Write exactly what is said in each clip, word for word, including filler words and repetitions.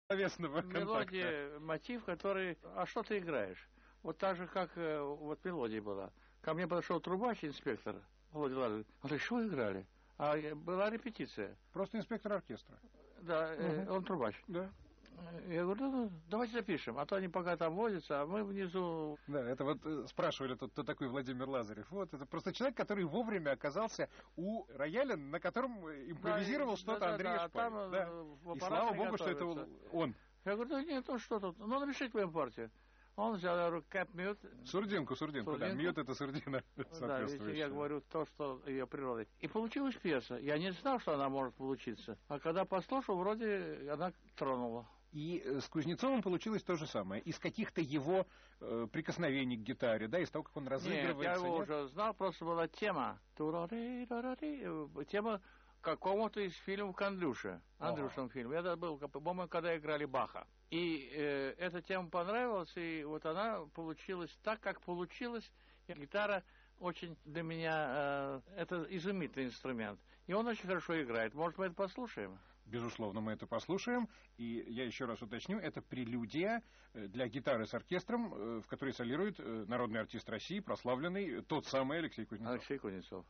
словесного контакта. Мелодия, мотив, который... А что ты играешь? Вот так же, как вот мелодия была. Ко мне подошел трубач, инспектор, Володя Лазарев. Он говорит, что вы играли? А была репетиция. Просто инспектор оркестра. Да, угу. Он трубач. Да. Я говорю, ну, давайте запишем, а то они пока там возятся, а мы внизу... Да, это вот спрашивали тут, кто такой Владимир Лазарев. Вот, это просто человек, который вовремя оказался у рояля, на котором импровизировал да, что-то да, Андрей да, Шпалин. А да. И слава богу, что это он. Я говорю, да нет, ну что тут, ну напишите мою партию. Он взял, я говорю, кэп мьют. Сурдинку, сурдинку, сурдинку, да, мьют это сурдина. Да, видите, я говорю то, что ее природа. И получилась пьеса. Я не знал, что она может получиться. А когда послушал, вроде она тронула. И с Кузнецовым получилось то же самое. Из каких-то его э, прикосновений к гитаре, да, из того, как он разыгрывается. Нет, я его нет? уже знал, просто была тема. Тема какому-то из фильмов Андрюша. Андрюшин фильм. Это был, по-моему, когда играли Баха. И э, эта тема понравилась, и вот она получилась так, как получилась. И гитара очень для меня э, это изумительный инструмент. И он очень хорошо играет. Может, мы это послушаем? Безусловно, мы это послушаем. И я еще раз уточню, это прелюдия для гитары с оркестром, в которой солирует народный артист России, прославленный, тот самый Алексей Кузнецов. Алексей Кузнецов.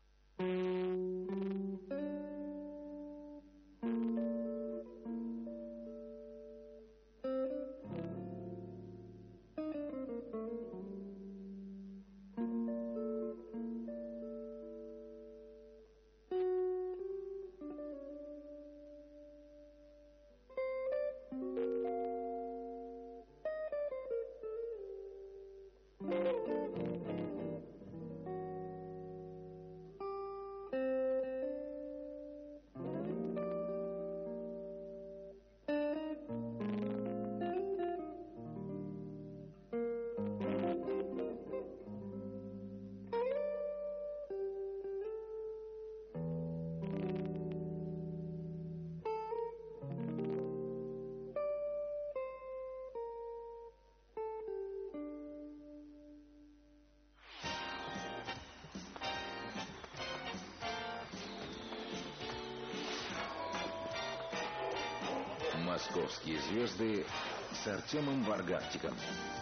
«Московские звезды» с Артемом Варгартиком.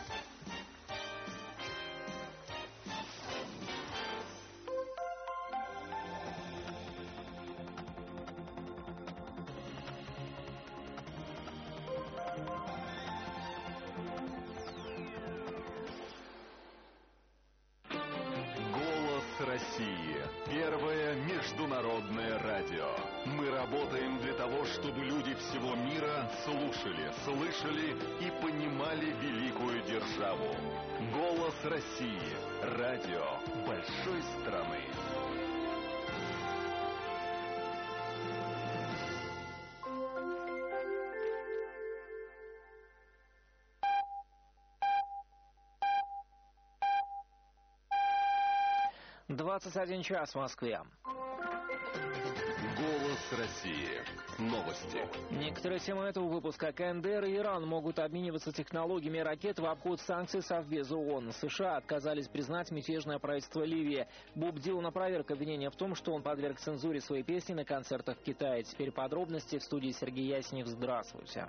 «Голос России» — первое международное радио. Мы работаем для того, чтобы люди всего мира слушали, слышали и понимали великую державу. «Голос России» — радио большой страны. двадцать один час в Москве. «Голос России». Новости. Некоторые темы этого выпуска. КНДР и Иран могут обмениваться технологиями ракет в обход санкций Совбеза ООН. США отказались признать мятежное правительство Ливии. Боб Дилан опроверг обвинение в том, что он подверг цензуре своей песни на концертах в Китае. Теперь подробности в студии Сергей Яснев. Здравствуйте.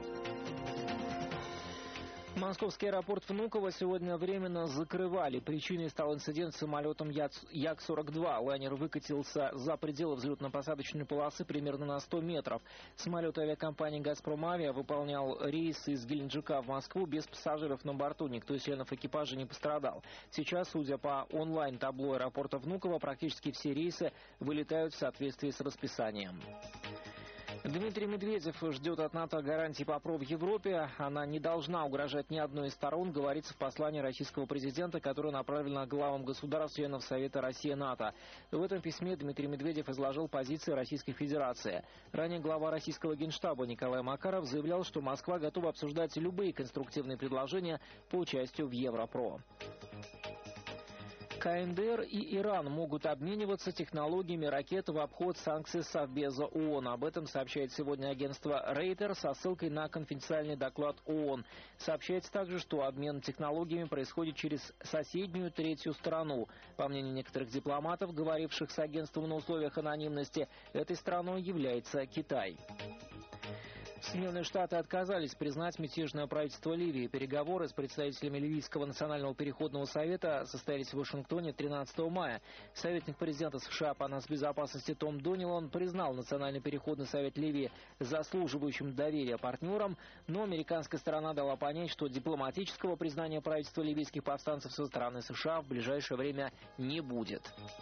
Московский аэропорт Внуково сегодня временно закрывали. Причиной стал инцидент с самолетом Як сорок два. Лайнер выкатился за пределы взлетно-посадочной полосы примерно на сто метров. Самолет авиакомпании «Газпром Авиа» выполнял рейс из Геленджика в Москву без пассажиров на борту. Никто из членов экипажа не пострадал. Сейчас, судя по онлайн-табло аэропорта Внуково, практически все рейсы вылетают в соответствии с расписанием. Дмитрий Медведев ждет от НАТО гарантий по ПРО в Европе. Она не должна угрожать ни одной из сторон, говорится в послании российского президента, которое направлено главам государств, членов Совета Россия-НАТО. В этом письме Дмитрий Медведев изложил позиции Российской Федерации. Ранее глава российского Генштаба Николай Макаров заявлял, что Москва готова обсуждать любые конструктивные предложения по участию в Европро. КНДР и Иран могут обмениваться технологиями ракет в обход санкций Совбеза ООН. Об этом сообщает сегодня агентство Рейтер со ссылкой на конфиденциальный доклад ООН. Сообщается также, что обмен технологиями происходит через соседнюю третью страну. По мнению некоторых дипломатов, говоривших с агентством на условиях анонимности, этой страной является Китай. Соединенные Штаты отказались признать мятежное правительство Ливии. Переговоры с представителями Ливийского национального переходного совета состоялись в Вашингтоне тринадцатого мая. Советник президента США по нацбезопасности Том Донилон признал Национальный переходный совет Ливии заслуживающим доверия партнером, но американская сторона дала понять, что дипломатического признания правительства ливийских повстанцев со стороны США в ближайшее время не будет.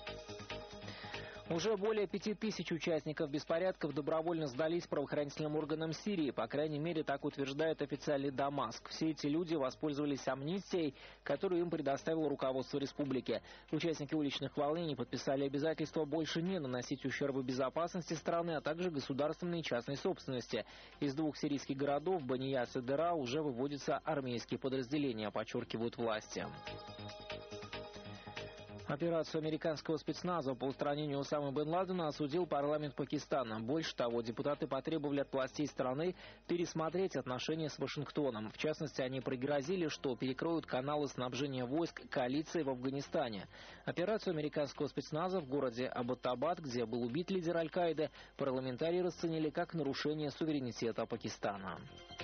Уже более пяти тысяч участников беспорядков добровольно сдались правоохранительным органам Сирии. По крайней мере, так утверждает официальный Дамаск. Все эти люди воспользовались амнистией, которую им предоставило руководство республики. Участники уличных волнений подписали обязательство больше не наносить ущерба безопасности страны, а также государственной и частной собственности. Из двух сирийских городов, Банияс и Дера, уже выводятся армейские подразделения, подчеркивают власти. Операцию американского спецназа по устранению Усамы бен Ладена осудил парламент Пакистана. Больше того, депутаты потребовали от властей страны пересмотреть отношения с Вашингтоном. В частности, они пригрозили, что перекроют каналы снабжения войск коалиции в Афганистане. Операцию американского спецназа в городе Абботабад, где был убит лидер Аль-Каиды, парламентарии расценили как нарушение суверенитета Пакистана.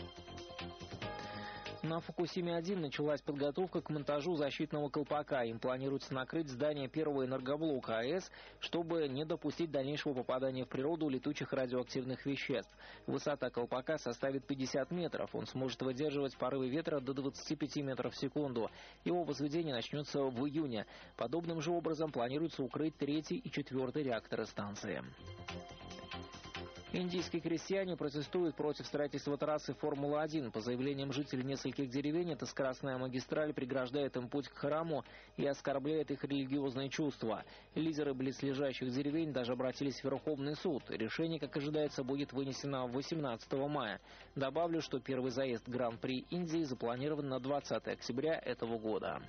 На Фукусиме один началась подготовка к монтажу защитного колпака. Им планируется накрыть здание первого энергоблока АЭС, чтобы не допустить дальнейшего попадания в природу летучих радиоактивных веществ. Высота колпака составит пятьдесят метров. Он сможет выдерживать порывы ветра до двадцати пяти метров в секунду. Его возведение начнется в июне. Подобным же образом планируется укрыть третий и четвертый реакторы станции. Индийские крестьяне протестуют против строительства трассы Формулы один. По заявлениям жителей нескольких деревень, эта скоростная магистраль преграждает им путь к храму и оскорбляет их религиозные чувства. Лидеры близлежащих деревень даже обратились в Верховный суд. Решение, как ожидается, будет вынесено восемнадцатого мая. Добавлю, что первый заезд Гран-при Индии запланирован на двадцатое октября этого года.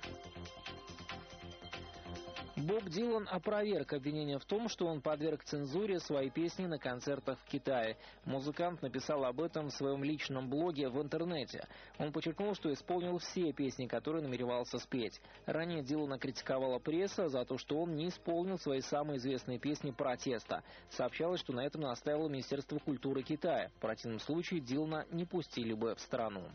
Боб Дилан опроверг обвинение в том, что он подверг цензуре свои песни на концертах в Китае. Музыкант написал об этом в своем личном блоге в интернете. Он подчеркнул, что исполнил все песни, которые намеревался спеть. Ранее Дилана критиковала пресса за то, что он не исполнил свои самые известные песни протеста. Сообщалось, что на этом настаивало Министерство культуры Китая. В противном случае Дилана не пустили бы в страну.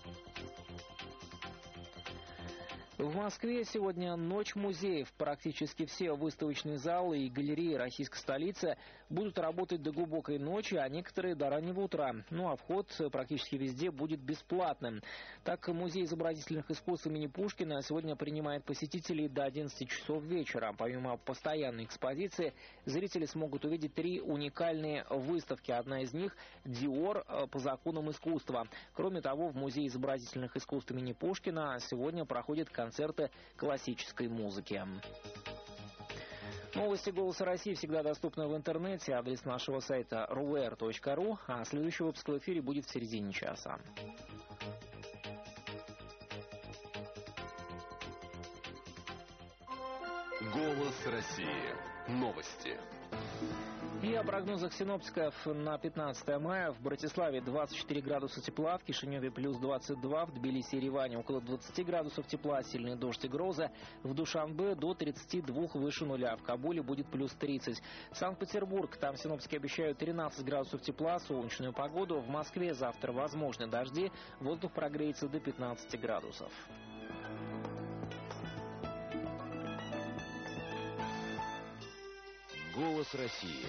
В Москве сегодня ночь музеев. Практически все выставочные залы и галереи российской столицы будут работать до глубокой ночи, а некоторые до раннего утра. Ну а вход практически везде будет бесплатным. Так, Музей изобразительных искусств имени Пушкина сегодня принимает посетителей до одиннадцати часов вечера. Помимо постоянной экспозиции, зрители смогут увидеть три уникальные выставки. Одна из них – «Диор по законам искусства». Кроме того, в Музее изобразительных искусств имени Пушкина сегодня проходит концерт концерты классической музыки. Новости «Голоса России» всегда доступны в интернете. Адрес нашего сайта эр у эр точка ру, а следующий выпуск в эфире будет в середине часа. «Голос России». Новости. И о прогнозах синоптиков на пятнадцатое мая. В Братиславе двадцать четыре градуса тепла, в Кишиневе плюс двадцать два, в Тбилиси и Ереване около двадцати градусов тепла, сильный дождь и грозы. В Душанбе до тридцати двух выше нуля, в Кабуле будет плюс тридцать. Санкт-Петербург, там синоптики обещают тринадцать градусов тепла, солнечную погоду. В Москве завтра возможны дожди, воздух прогреется до пятнадцати градусов. «Голос России».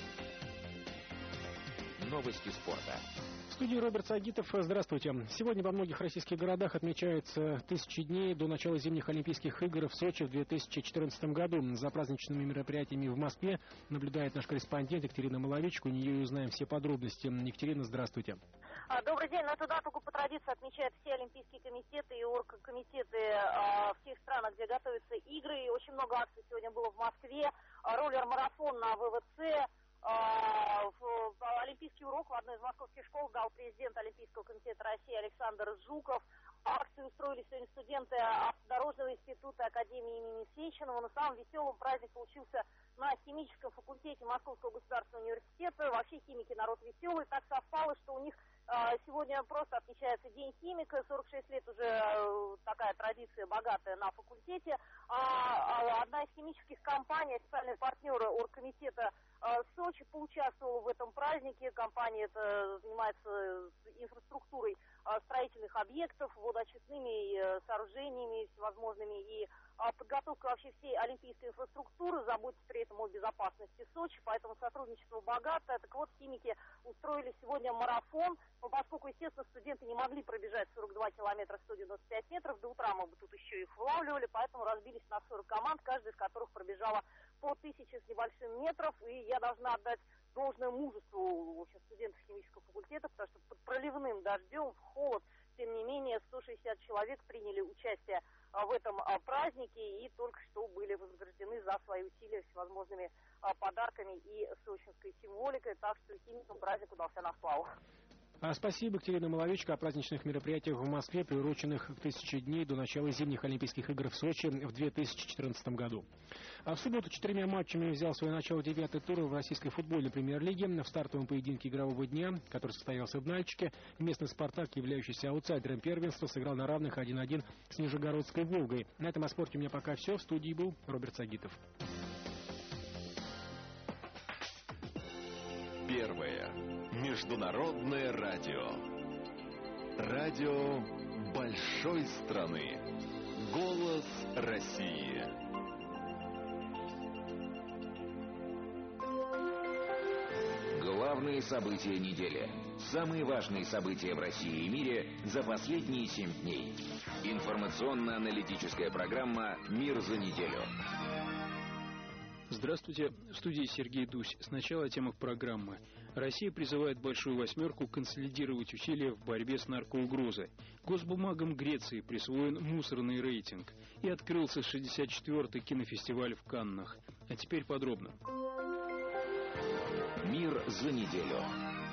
Новости спорта. В студии Роберт Сагитов. Здравствуйте. Сегодня во многих российских городах отмечается тысячи дней до начала зимних Олимпийских игр в Сочи в две тысячи четырнадцатом году. За праздничными мероприятиями в Москве наблюдает наш корреспондент Екатерина Маловичка. У нее и узнаем все подробности. Екатерина, здравствуйте. Добрый день. На эту дату по традиции отмечают все олимпийские комитеты и оргкомитеты э, в тех странах, где готовятся игры. И очень много акций сегодня было в Москве. Роллер-марафон на вэ вэ цэ. Э, в, в олимпийский урок в одной из московских школ дал президент Олимпийского комитета России Александр Жуков. Акции устроили сегодня студенты Автодорожного института Академии имени Сеченова. Но самым веселым праздник получился на химическом факультете Московского государственного университета. Вообще химики народ веселый. Так совпало, что у них сегодня просто отмечается День химика. сорок шесть лет уже такая традиция богатая на факультете. Одна из химических компаний, официальные партнеры оргкомитета Сочи поучаствовала в этом празднике. Компания эта занимается инфраструктурой строительных объектов, водоочистными сооружениями всевозможными и подготовка вообще всей олимпийской инфраструктуры, заботится при этом о безопасности Сочи, поэтому сотрудничество богатое. Так вот, химики устроили сегодня марафон, но поскольку, естественно, студенты не могли пробежать сорок два километра сто девяносто пять метров, до утра мы бы тут еще их вылавливали, поэтому разбились на сорок команд, каждая из которых пробежала по тысяче с небольшим метров, и я должна отдать должное мужеству, в общем, студентов химического факультета, потому что под проливным дождем, в холод, тем не менее, сто шестьдесят человек приняли участие в этом празднике и только что были вознаграждены за свои усилия всевозможными подарками и сочинской символикой, так что химикам праздник удался на славу. Спасибо, Екатерина Маловечко. О праздничных мероприятиях в Москве, приуроченных к тысяче дней до начала зимних Олимпийских игр в Сочи в две тысячи четырнадцатом году. А в субботу четырьмя матчами взял свое начало девятый тур в российской футбольной премьер-лиге. В стартовом поединке игрового дня, который состоялся в Нальчике, местный «Спартак», являющийся аутсайдером первенства, сыграл на равных один-один с Нижегородской «Волгой». На этом о спорте у меня пока все. В студии был Роберт Сагитов. Первое. Международное радио. Радио большой страны. Голос России. Главные события недели. Самые важные события в России и мире за последние семь дней. Информационно-аналитическая программа «Мир за неделю». Здравствуйте, в студии Сергей Дусь. Сначала о темах программы. Россия призывает Большую Восьмерку консолидировать усилия в борьбе с наркоугрозой. Госбумагам Греции присвоен мусорный рейтинг. И открылся шестьдесят четвёртый кинофестиваль в Каннах. А теперь подробно. Мир за неделю.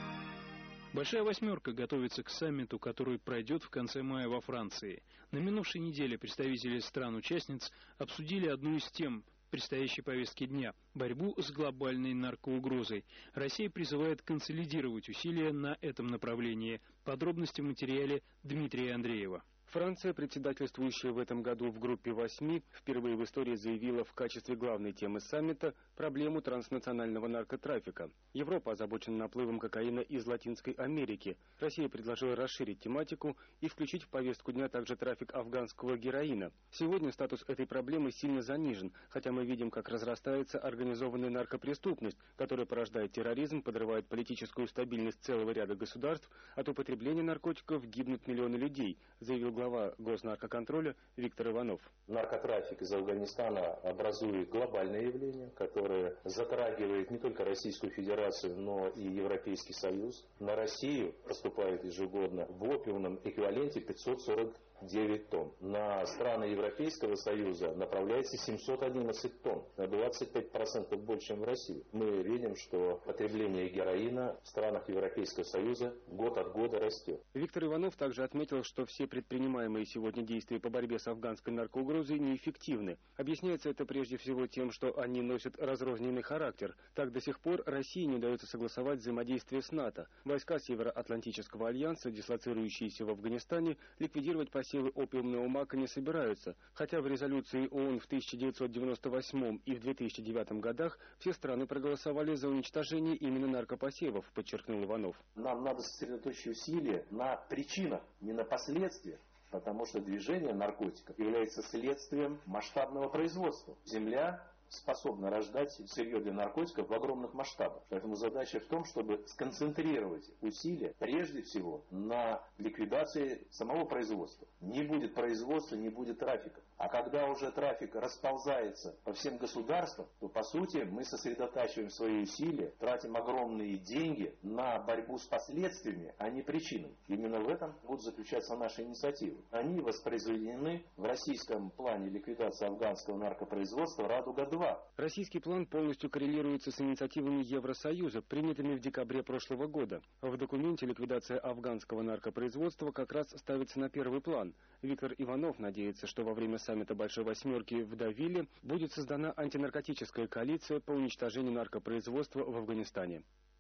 Большая Восьмерка готовится к саммиту, который пройдет в конце мая во Франции. На минувшей неделе представители стран-участниц обсудили одну из тем предстоящей повестки дня – борьбу с глобальной наркоугрозой. Россия призывает консолидировать усилия на этом направлении. Подробности в материале Дмитрия Андреева. Франция, председательствующая в этом году в группе восьми, впервые в истории заявила в качестве главной темы саммита проблему транснационального наркотрафика. Европа озабочена наплывом кокаина из Латинской Америки. Россия предложила расширить тематику и включить в повестку дня также трафик афганского героина. Сегодня статус этой проблемы сильно занижен, хотя мы видим, как разрастается организованная наркопреступность, которая порождает терроризм, подрывает политическую стабильность целого ряда государств, от употребления наркотиков гибнут миллионы людей, заявил глава Госнаркоконтроля Виктор Иванов. Наркотрафик из Афганистана образует глобальное явление, которое затрагивает не только Российскую Федерацию, но и Европейский Союз. На Россию поступает ежегодно в опиумном эквиваленте пятьсот сорок девять тонн. На страны Европейского Союза направляется семьсот одиннадцать тонн, на двадцать пять процентов больше, чем в России. Мы видим, что потребление героина в странах Европейского Союза год от года растет. Виктор Иванов также отметил, что все предпринимаемые сегодня действия по борьбе с афганской наркоугрозой неэффективны. Объясняется это прежде всего тем, что они носят разрозненный характер. Так до сих пор России не удается согласовать взаимодействие с НАТО. Войска Североатлантического альянса, дислоцирующиеся в Афганистане, ликвидировать посевы опиумного мака не собираются, хотя в резолюции ООН в тысяча девятьсот девяносто восьмом и в две тысячи девятом годах все страны проголосовали за уничтожение именно наркопосевов, подчеркнул Иванов. Нам надо сосредоточить усилия на причинах, не на последствиях. Потому что движение наркотиков является следствием масштабного производства. Земля способна рождать сырье для наркотиков в огромных масштабах. Поэтому задача в том, чтобы сконцентрировать усилия прежде всего на ликвидации самого производства. Не будет производства, не будет трафика. А когда уже трафик расползается по всем государствам, то по сути мы сосредотачиваем свои усилия, тратим огромные деньги на борьбу с последствиями, а не причинами. Именно в этом будут заключаться наши инициативы. Они воспроизведены в российском плане ликвидации афганского наркопроизводства «Радуга-два». Российский план полностью коррелируется с инициативами Евросоюза, принятыми в декабре прошлого года. В документе ликвидация афганского наркопроизводства как раз ставится на первый план. Виктор Иванов надеется, что во время саммита Большой Восьмерки в Давиле будет создана антинаркотическая коалиция по уничтожению наркопроизводства в Афганистане.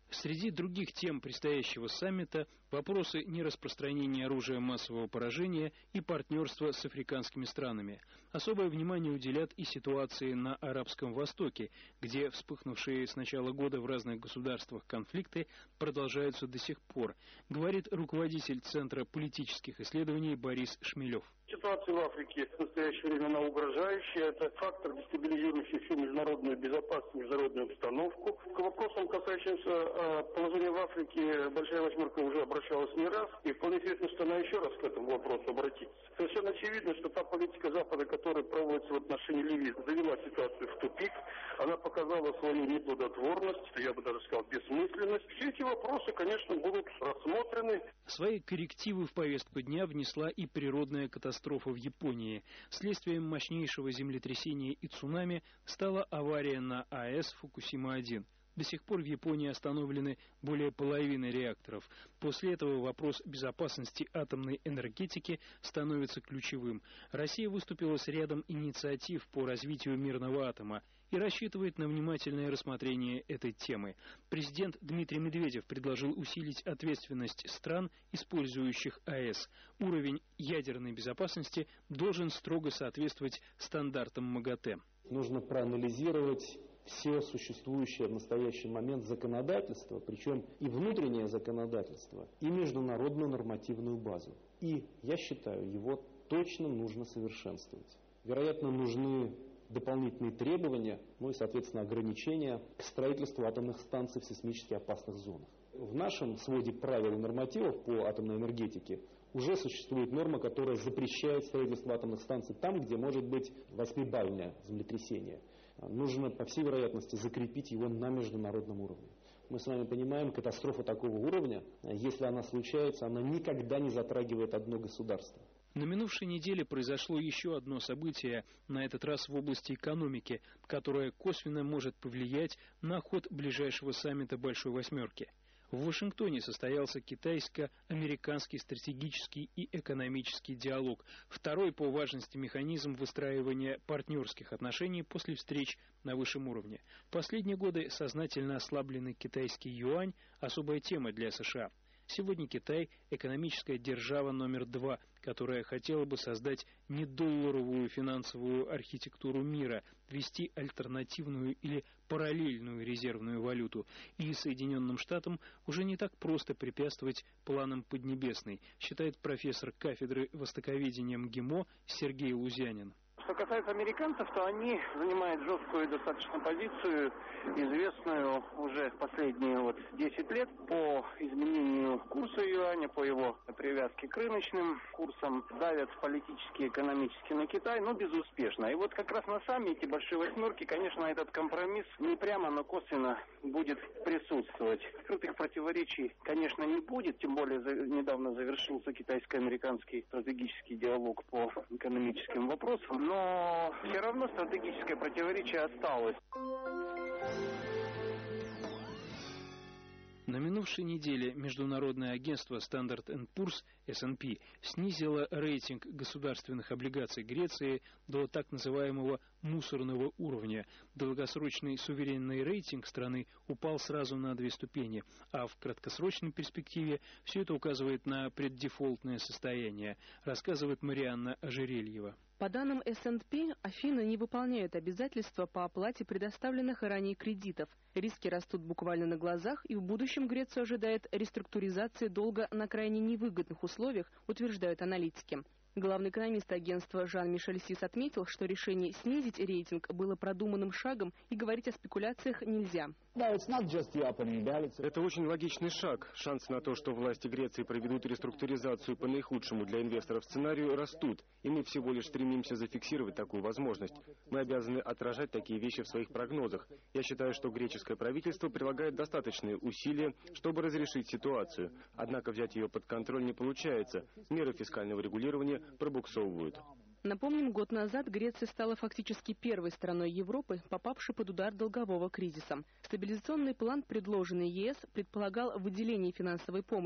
Среди других тем предстоящего саммита – вопросы нераспространения оружия массового поражения и партнерства с африканскими странами. Особое внимание уделят и ситуации на Арабском Востоке, где вспыхнувшие с начала года в разных государствах конфликты продолжаются до сих пор, говорит руководитель Центра политических исследований Борис Шмелев. Ситуация в Африке в настоящее время она угрожающая. Это фактор, дестабилизирующий всю международную безопасность, международную обстановку. К вопросам, касающимся положения в Африке, Большая Восьмерка уже обращалась не раз. И вполне естественно, что она еще раз к этому вопросу обратится. Совершенно очевидно, что та политика Запада, которая проводится в отношении Ливии, завела ситуацию в тупик. Она показала свою неплодотворность, я бы даже сказал, бессмысленность. Все эти вопросы, конечно, будут рассмотрены. Свои коррективы в повестку дня внесла и природная катастрофа в Японии. Следствием мощнейшего землетрясения и цунами стала авария на АЭС Фукусима один. До сих пор в Японии остановлены более половины реакторов. После этого вопрос безопасности атомной энергетики становится ключевым. Россия выступила с рядом инициатив по развитию мирного атома и рассчитывает на внимательное рассмотрение этой темы. Президент Дмитрий Медведев предложил усилить ответственность стран, использующих АЭС. Уровень ядерной безопасности должен строго соответствовать стандартам МАГАТЭ. Нужно проанализировать все существующее в настоящий момент законодательство, причем и внутреннее законодательство, и международную нормативную базу. И, я считаю, его точно нужно совершенствовать. Вероятно, нужны дополнительные требования, ну и, соответственно, ограничения к строительству атомных станций в сейсмически опасных зонах. В нашем своде правил и нормативов по атомной энергетике уже существует норма, которая запрещает строительство атомных станций там, где может быть восьмибальное землетрясение. Нужно, по всей вероятности, закрепить его на международном уровне. Мы с вами понимаем, катастрофа такого уровня, если она случается, она никогда не затрагивает одно государство. На минувшей неделе произошло еще одно событие, на этот раз в области экономики, которое косвенно может повлиять на ход ближайшего саммита Большой Восьмерки. В Вашингтоне состоялся китайско-американский стратегический и экономический диалог, второй по важности механизм выстраивания партнерских отношений после встреч на высшем уровне. В последние годы сознательно ослабленный китайский юань – особая тема для США. Сегодня Китай – экономическая держава номер два, которая хотела бы создать недолларовую финансовую архитектуру мира, ввести альтернативную или параллельную резервную валюту. И Соединенным Штатам уже не так просто препятствовать планам Поднебесной, считает профессор кафедры востоковедения МГИМО Сергей Лузянин. Что касается американцев, то они занимают жесткую достаточно позицию, известную уже в последние вот десять лет по изменению курса юаня, по его привязке к рыночным курсам, давят политически и экономически на Китай, но безуспешно. И вот как раз на саммите Большой Восьмерки, конечно, этот компромисс не прямо, но косвенно будет присутствовать. Скрытых противоречий, конечно, не будет, тем более за, недавно завершился китайско-американский стратегический диалог по экономическим вопросам, но все равно стратегическое противоречие осталось. На минувшей неделе международное агентство Standard энд Poor's эс энд пи снизило рейтинг государственных облигаций Греции до так называемого мусорного уровня. Долгосрочный суверенный рейтинг страны упал сразу на две ступени, а в краткосрочной перспективе все это указывает на преддефолтное состояние, рассказывает Марианна Ожерельева. По данным эс энд пи, Афины не выполняют обязательства по оплате предоставленных ранее кредитов. Риски растут буквально на глазах, и в будущем Грецию ожидает реструктуризация долга на крайне невыгодных условиях, утверждают аналитики. Главный экономист агентства Жан-Мишель Сис отметил, что решение снизить рейтинг было продуманным шагом и говорить о спекуляциях нельзя. Это очень логичный шаг. Шансы на то, что власти Греции проведут реструктуризацию по наихудшему для инвесторов сценарию, растут, и мы всего лишь стремимся зафиксировать такую возможность. Мы обязаны отражать такие вещи в своих прогнозах. Я считаю, что греческое правительство прилагает достаточные усилия, чтобы разрешить ситуацию. Однако взять ее под контроль не получается. Меры фискального регулирования пробуксовывают. Напомним, год назад Греция стала фактически первой страной Европы, попавшей под удар долгового кризиса. Стабилизационный план, предложенный ЕС, предполагал выделение финансовой помощи.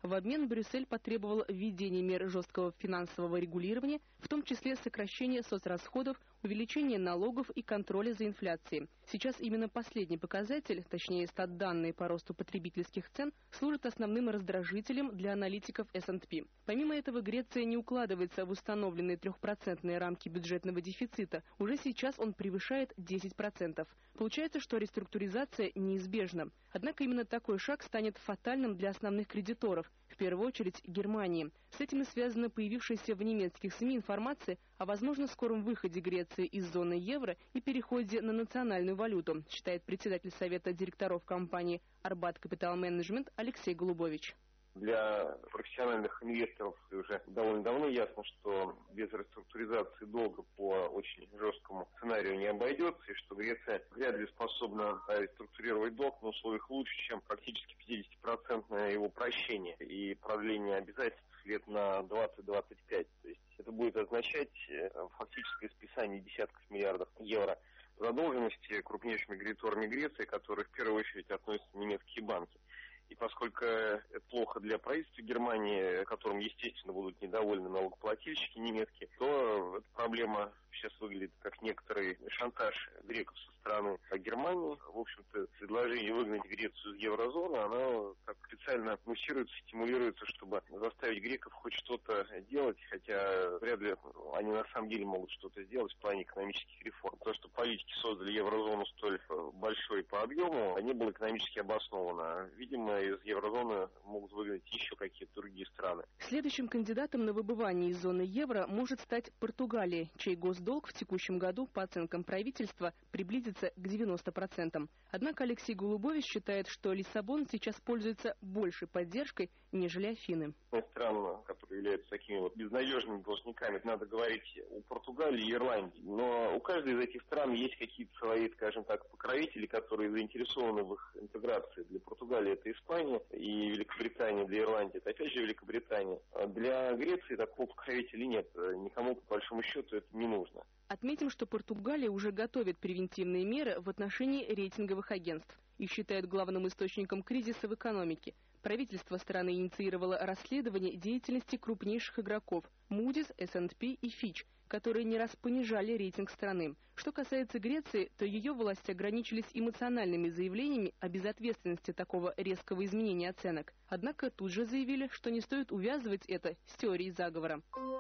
В обмен Брюссель потребовал введения мер жесткого финансового регулирования, в том числе сокращения соцрасходов, увеличения налогов и контроля за инфляцией. Сейчас именно последний показатель, точнее статданные по росту потребительских цен, служит основным раздражителем для аналитиков эс энд пи. Помимо этого, Греция не укладывается в установленные трехпроцентные рамки бюджетного дефицита. Уже сейчас он превышает десять процентов. Получается, что реструктуризация неизбежна. Однако именно такой шаг станет фатальным для основных кредиторов, в первую очередь Германии. С этим и связана появившаяся в немецких СМИ информация о возможно скором выходе Греции из зоны евро и переходе на национальную валюту, считает председатель Совета директоров компании «Арбат Капитал Менеджмент» Алексей Голубович. Для профессиональных инвесторов уже довольно давно ясно, что без реструктуризации долга по очень жесткому сценарию не обойдется, и что Греция вряд ли способна реструктурировать долг на условиях лучше, чем практически пятидесятипроцентное его прощение и продление обязательств лет на двадцать-двадцать пять. То есть это будет означать фактическое списание десятков миллиардов евро задолженности крупнейшими кредиторами Греции, которые в первую очередь относятся немецкие банки. И поскольку это плохо для правительства Германии, которым, естественно, будут недовольны налогоплательщики немецкие, то эта проблема сейчас выглядит как некоторый шантаж греков со стороны Германии. В общем-то, предложение выгнать Грецию из еврозоны, оно как специально муссируется, стимулируется, чтобы заставить греков хоть что-то делать, хотя вряд ли они на самом деле могут что-то сделать в плане экономических реформ. То, что политики создали еврозону столь большой по объему, не было экономически обосновано. Видимо, из еврозоны могут выгнать еще какие-то другие страны. Следующим кандидатом на выбывание из зоны евро может стать Португалия, чей госдолг в текущем году, по оценкам правительства, приблизится к девяноста процентам. Однако Алексей Голубович считает, что Лиссабон сейчас пользуется большей поддержкой, нежели Афины. Страны, которые являются такими вот безнадежными должниками, надо говорить о Португалии и Ирландии. Но у каждой из этих стран есть какие-то свои, скажем так, покровители, которые заинтересованы в их интеграции. Для Португалии это Испания, и Великобритания, для Ирландии это опять же Великобритания. А для Греции такого покровителя нет. Никому, по большому счету, это не нужно. Отметим, что Португалия уже готовит превентивные меры в отношении рейтинговых агентств. Их считают главным источником кризиса в экономике. Правительство страны инициировало расследование деятельности крупнейших игроков Moody's, эс энд пи и Fitch, которые не раз понижали рейтинг страны. Что касается Греции, то ее власти ограничились эмоциональными заявлениями о безответственности такого резкого изменения оценок. Однако тут же заявили, что не стоит увязывать это с теорией заговора.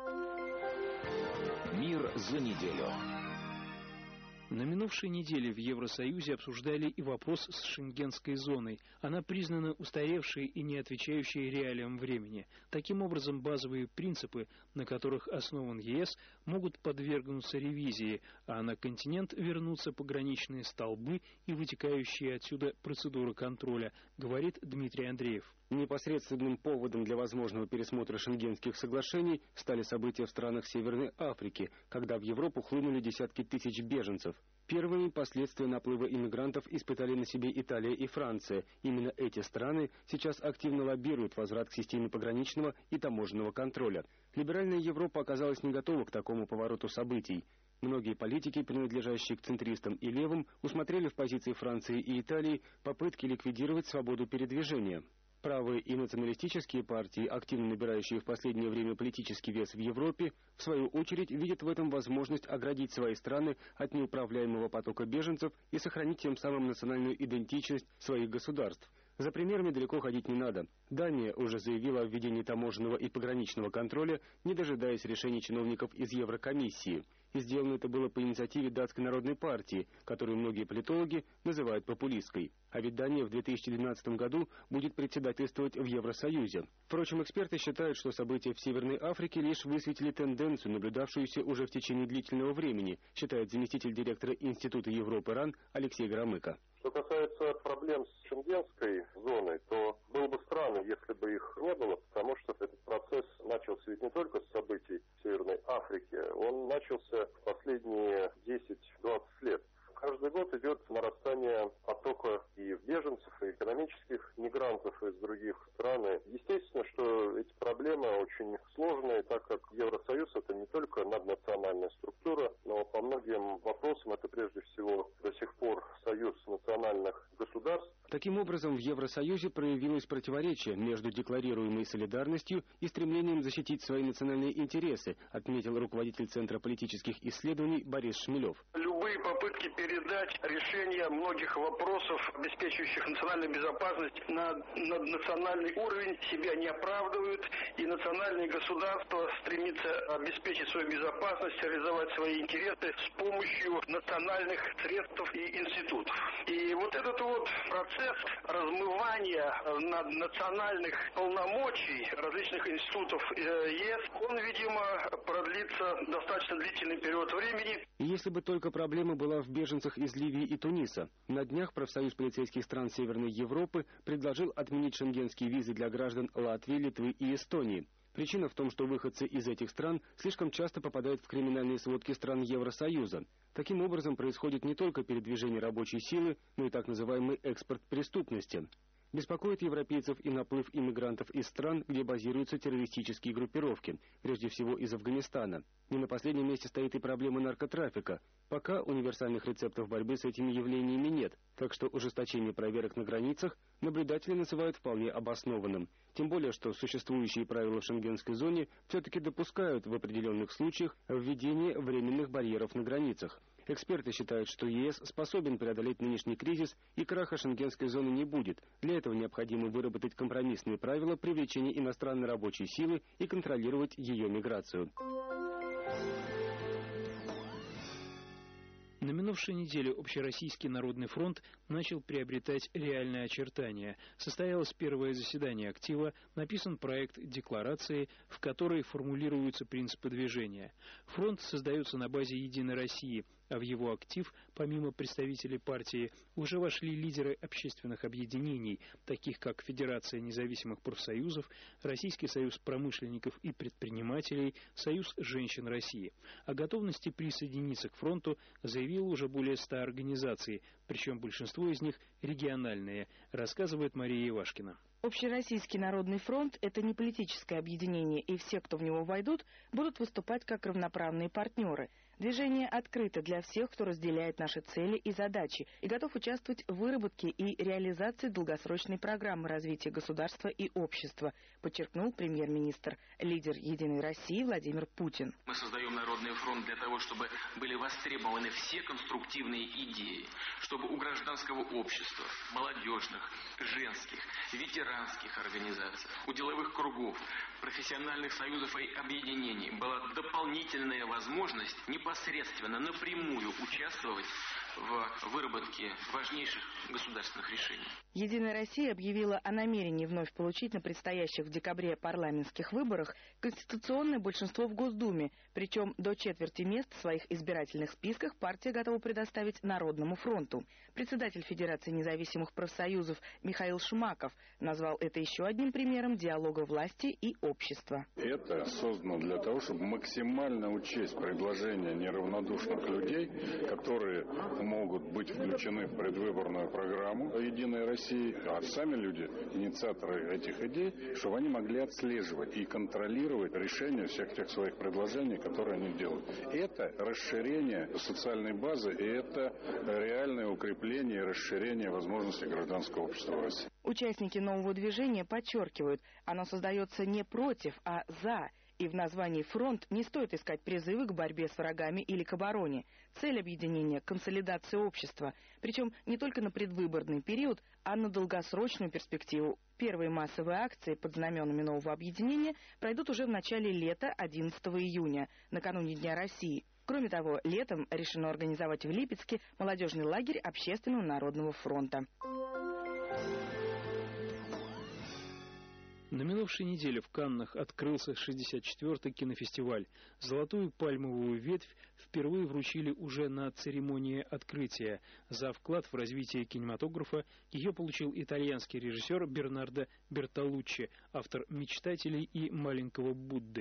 Мир за неделю. На минувшей неделе в Евросоюзе обсуждали и вопрос с Шенгенской зоной. Она признана устаревшей и не отвечающей реалиям времени. Таким образом, базовые принципы, на которых основан ЕС, могут подвергнуться ревизии, а на континент вернутся пограничные столбы и вытекающие отсюда процедуры контроля, говорит Дмитрий Андреев. Непосредственным поводом для возможного пересмотра шенгенских соглашений стали события в странах Северной Африки, когда в Европу хлынули десятки тысяч беженцев. Первыми последствия наплыва иммигрантов испытали на себе Италия и Франция. Именно эти страны сейчас активно лоббируют возврат к системе пограничного и таможенного контроля. Либеральная Европа оказалась не готова к такому повороту событий. Многие политики, принадлежащие к центристам и левым, усмотрели в позиции Франции и Италии попытки ликвидировать свободу передвижения. Правые и националистические партии, активно набирающие в последнее время политический вес в Европе, в свою очередь видят в этом возможность оградить свои страны от неуправляемого потока беженцев и сохранить тем самым национальную идентичность своих государств. За примерами далеко ходить не надо. Дания уже заявила о введении таможенного и пограничного контроля, не дожидаясь решений чиновников из Еврокомиссии. И сделано это было по инициативе Датской народной партии, которую многие политологи называют популистской. А ведь Дания в две тысячи двенадцатом году будет председательствовать в Евросоюзе. Впрочем, эксперты считают, что события в Северной Африке лишь высветили тенденцию, наблюдавшуюся уже в течение длительного времени, считает заместитель директора Института Европы РАН Алексей Громыко. Что касается проблем с шенгенской зоной, то было бы странно, если бы их не было, потому что этот процесс начался ведь не только с событий в Северной Африке, он начался в последние десять-двадцать лет. Каждый год идет нарастание потока и беженцев, и экономических мигрантов из других стран. И естественно, что эти проблемы очень сложные, так как Евросоюз — это не только наднациональная структура, но по многим вопросам это прежде всего до сих пор союз национальных государств. Таким образом, в Евросоюзе проявилось противоречие между декларируемой солидарностью и стремлением защитить свои национальные интересы, отметил руководитель Центра политических исследований Борис Шмелев. Любые попытки передать решение многих вопросов, обеспечивающих национальную безопасность, на наднациональный уровень себя не оправдывают, и национальные государства стремятся обеспечить свою безопасность, реализовать свои интересы с помощью национальных средств и институтов. И вот этот вот процесс размывания наднациональных полномочий различных институтов ЕС, он, видимо, продлится достаточно длительный период времени. Если бы только проблема была в беженцах из Ливии и Туниса. На днях профсоюз полицейских стран Северной Европы предложил отменить шенгенские визы для граждан Латвии, Литвы и Эстонии. Причина в том, что выходцы из этих стран слишком часто попадают в криминальные сводки стран Евросоюза. Таким образом, происходит не только передвижение рабочей силы, но и так называемый экспорт преступности. Беспокоит европейцев и наплыв иммигрантов из стран, где базируются террористические группировки, прежде всего из Афганистана. Не на последнем месте стоит и проблема наркотрафика. Пока универсальных рецептов борьбы с этими явлениями нет, так что ужесточение проверок на границах наблюдатели называют вполне обоснованным. Тем более, что существующие правила в шенгенской зоне все-таки допускают в определенных случаях введение временных барьеров на границах. Эксперты считают, что ЕС способен преодолеть нынешний кризис и краха шенгенской зоны не будет. Для этого необходимо выработать компромиссные правила привлечения иностранной рабочей силы и контролировать ее миграцию. На минувшей неделе Общероссийский народный фронт начал приобретать реальные очертания. Состоялось первое заседание актива, написан проект декларации, в которой формулируются принципы движения. Фронт создается на базе «Единой России», а в его актив, помимо представителей партии, уже вошли лидеры общественных объединений, таких как Федерация независимых профсоюзов, Российский союз промышленников и предпринимателей, Союз женщин России. О готовности присоединиться к фронту заявило уже более ста организаций, причем большинство из них региональные, рассказывает Мария Ивашкина. Общероссийский народный фронт – это не политическое объединение, и все, кто в него войдут, будут выступать как равноправные партнеры. Движение открыто для всех, кто разделяет наши цели и задачи и готов участвовать в выработке и реализации долгосрочной программы развития государства и общества, подчеркнул премьер-министр, лидер «Единой России» Владимир Путин. Мы создаем Народный фронт для того, чтобы были востребованы все конструктивные идеи, чтобы у гражданского общества, молодежных, женских, ветеранских организаций, у деловых кругов, профессиональных союзов и объединений была дополнительная возможность непосредственно, напрямую участвовать в выработке важнейших государственных решений. «Единая Россия» объявила о намерении вновь получить на предстоящих в декабре парламентских выборах конституционное большинство в Госдуме, причем до четверти мест в своих избирательных списках партия готова предоставить Народному фронту. Председатель Федерации независимых профсоюзов Михаил Шумаков назвал это еще одним примером диалога власти и общества. Это создано для того, чтобы максимально учесть предложения неравнодушных людей, которые могут быть включены в предвыборную программу «Единой России», а сами люди, инициаторы этих идей, чтобы они могли отслеживать и контролировать решение всех тех своих предложений, которые они делают. Это расширение социальной базы, и это реальное укрепление и расширение возможностей гражданского общества в России. Участники нового движения подчеркивают, оно создается не против, а за. И в названии «фронт» не стоит искать призывы к борьбе с врагами или к обороне. Цель объединения – консолидация общества. Причем не только на предвыборный период, а на долгосрочную перспективу. Первые массовые акции под знаменами нового объединения пройдут уже в начале лета, одиннадцатого июня, накануне Дня России. Кроме того, летом решено организовать в Липецке молодежный лагерь Общественного народного фронта. На минувшей неделе в Каннах открылся шестьдесят четвёртый кинофестиваль. Золотую пальмовую ветвь впервые вручили уже на церемонии открытия. За вклад в развитие кинематографа ее получил итальянский режиссер Бернардо Бертолуччи, автор «Мечтателей» и «Маленького Будды».